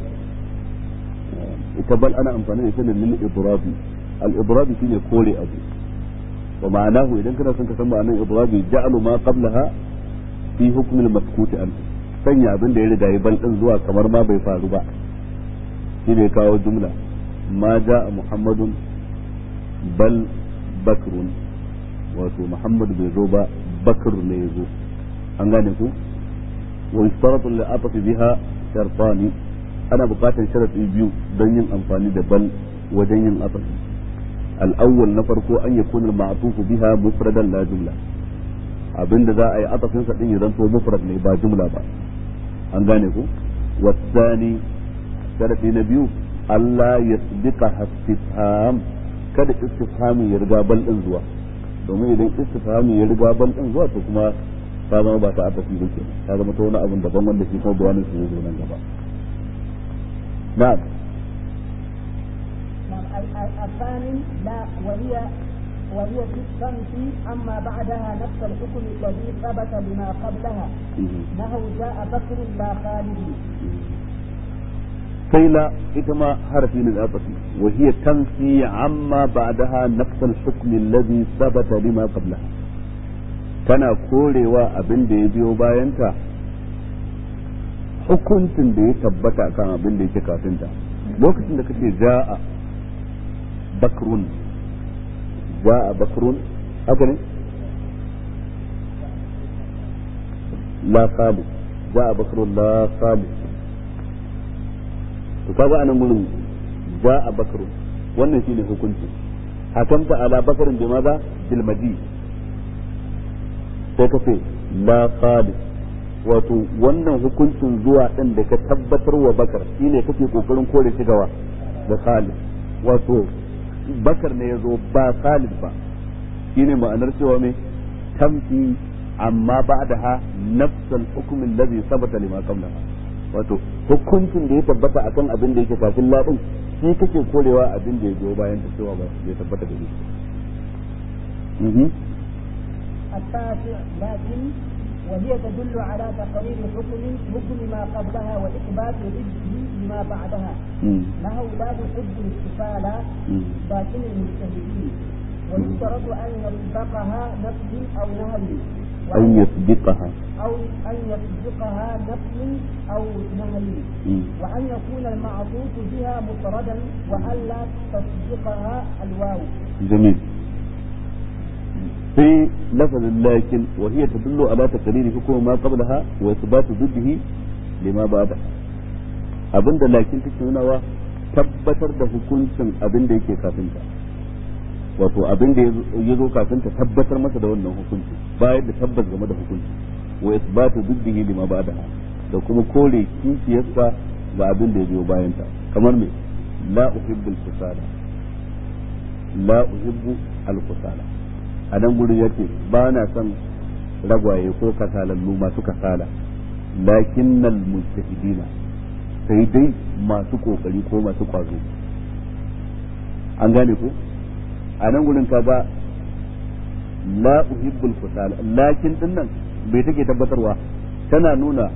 بل أنا أمفاني إثنى للإضراب الإضراب فيه كولي أبو ومعناه إذا كنا سنكسم أن الإضراب جعل ما قبلها في حكم المسكوت عنه sanya abin da ya riga ya bal din zuwa kamar ma bai faru ba shine kawo jumla ma jaa muhammadun bal bakrun wato muhammad bai zo ba bakr ne yazo an gane ku wa yustaratu li atafi biha shartani ana bukatar sharadi biyu don yin amfani da bal wajen yin atafi al-awwal na farko an yakuna al-ma'tuf biha mufradan la jumla abinda za a yi atafin sa din ya zanto mufrad ne ba jumla ba an gane ku wasani sharadi na biyu Allah yasbiqa istifham kada istifhami ya riga bal din zuwa domin idan istifhami ya riga bal din zuwa to kuma ta zama ba ta atafi ba ke ta zama ta wani abin daban wanda shi kuma bayanin su zai zo nan gaba na'am الثاني لا وهي في الصمت أما بعدها نفس الحكم الذي ثبت لما قبلها نهو جاء بكر لا خالد كي لا إتما حرفين الأطفي وهي تنفي عما بعدها نفس الحكم الذي ثبت لما قبلها tana korewa abin da ya biyo bayanta hukuncin da ya tabbata kan abin da yake kafinta lokacin da kace ja'a bakrun haka ne la khalid ja'a bakrun la khalid to kaga anan gurin ja'a bakrun wannan shine hukunci hakamta ala bakrin bi maza bil madi sai ka ce la khalid wato wannan hukuncin zuwa din da ka tabbatar wa bakar shine kake kokarin kore shi gawa da khalid wato bakar ne yazo ba khalid ba shine ma'anar cewa me tamfi amma ba'daha nafsal hukm alladhi sabata lima qablaha wato hukuncin da ya tabbata akan abin da yake kafin ladin shi kake korewa abin da ya biyo bayan ta cewa ba ya tabbata da shi التاسع لكن وهي تدل على تقرير حكم ما قبلها وإثبات ضده لما بعدها نهو لا يحب الاتصال لكن المجتهدين ويشترط أن يسبقها نفي أو نهي أن يسبقها نفي أو نهي وأن يكون المعطوف بها مفردا وألا تسبقها الواو جميل في لفظ لكن وهي تدل على تقرير حكم ما قبلها واثبات ضده لما بعدها abinda lakin take nunawa tabbatar da hukuncin abin da yake kafinta wato abin da ya zo kafinta tabbatar masa da wannan hukunci bayan da tabbas game da hukunci wa isbatu diddihi lima ba'daha da kuma kore kishiyarsa ga abin da ya biyo bayan ta kamar me la uhibbu al-kusala la uhibbu al-kusala a nan gurin yace ba na son ragwaye ko kasalallu masu kasala lakinnal mujtahidina sai dai masu kokari ko masu kwazo an gane ko a nan gurin kaga la uhibbul kusala lakin dinnan bai take tabbatarwa tana nuna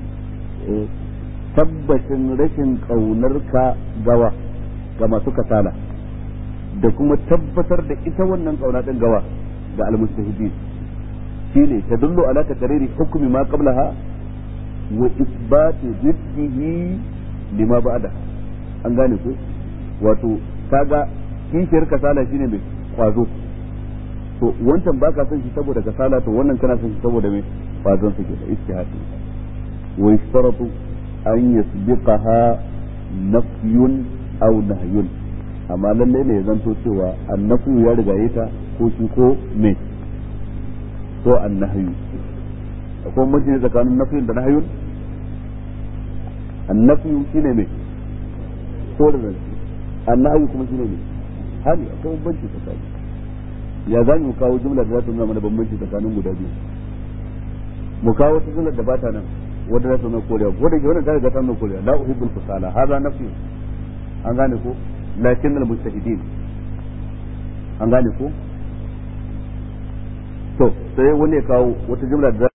tabbacin rashin kaunar ka gawa ga masu kasala da kuma tabbatar da ita wannan kauna din gawa ga almustahidin shine tadullu ala takriri hukmi ma qablaha wa isbati riddihi lima ba'da an gane ko wato kaga kishiyar kasala shine mai kwazo to wancan baka son shi saboda kasala to wannan kana son shi saboda mai kwazon sa ke da istihadi wa yashtaratu an yasbiqaha nafyun aw nahyun amma lalle ne ya zanto cewa annafu ya rigaye ta ko shi ko me ko annahyu akwai mace tsakanin nafiyun da nahyun annafu shine me ko da zance annahyu kuma shine me hali akwai bambanci tsakanin ya za mu kawo jumla da za ta nuna mana bambanci tsakanin guda biyu mu kawo wata jumla da ba ta nan wanda za ta nuna korewa ko da ke wannan ta riga ta nuna korewa la uhibbul fasala hadha nafi an gane ko lakin al mujtahidin an gane ko to sai wani ya kawo wata jumla da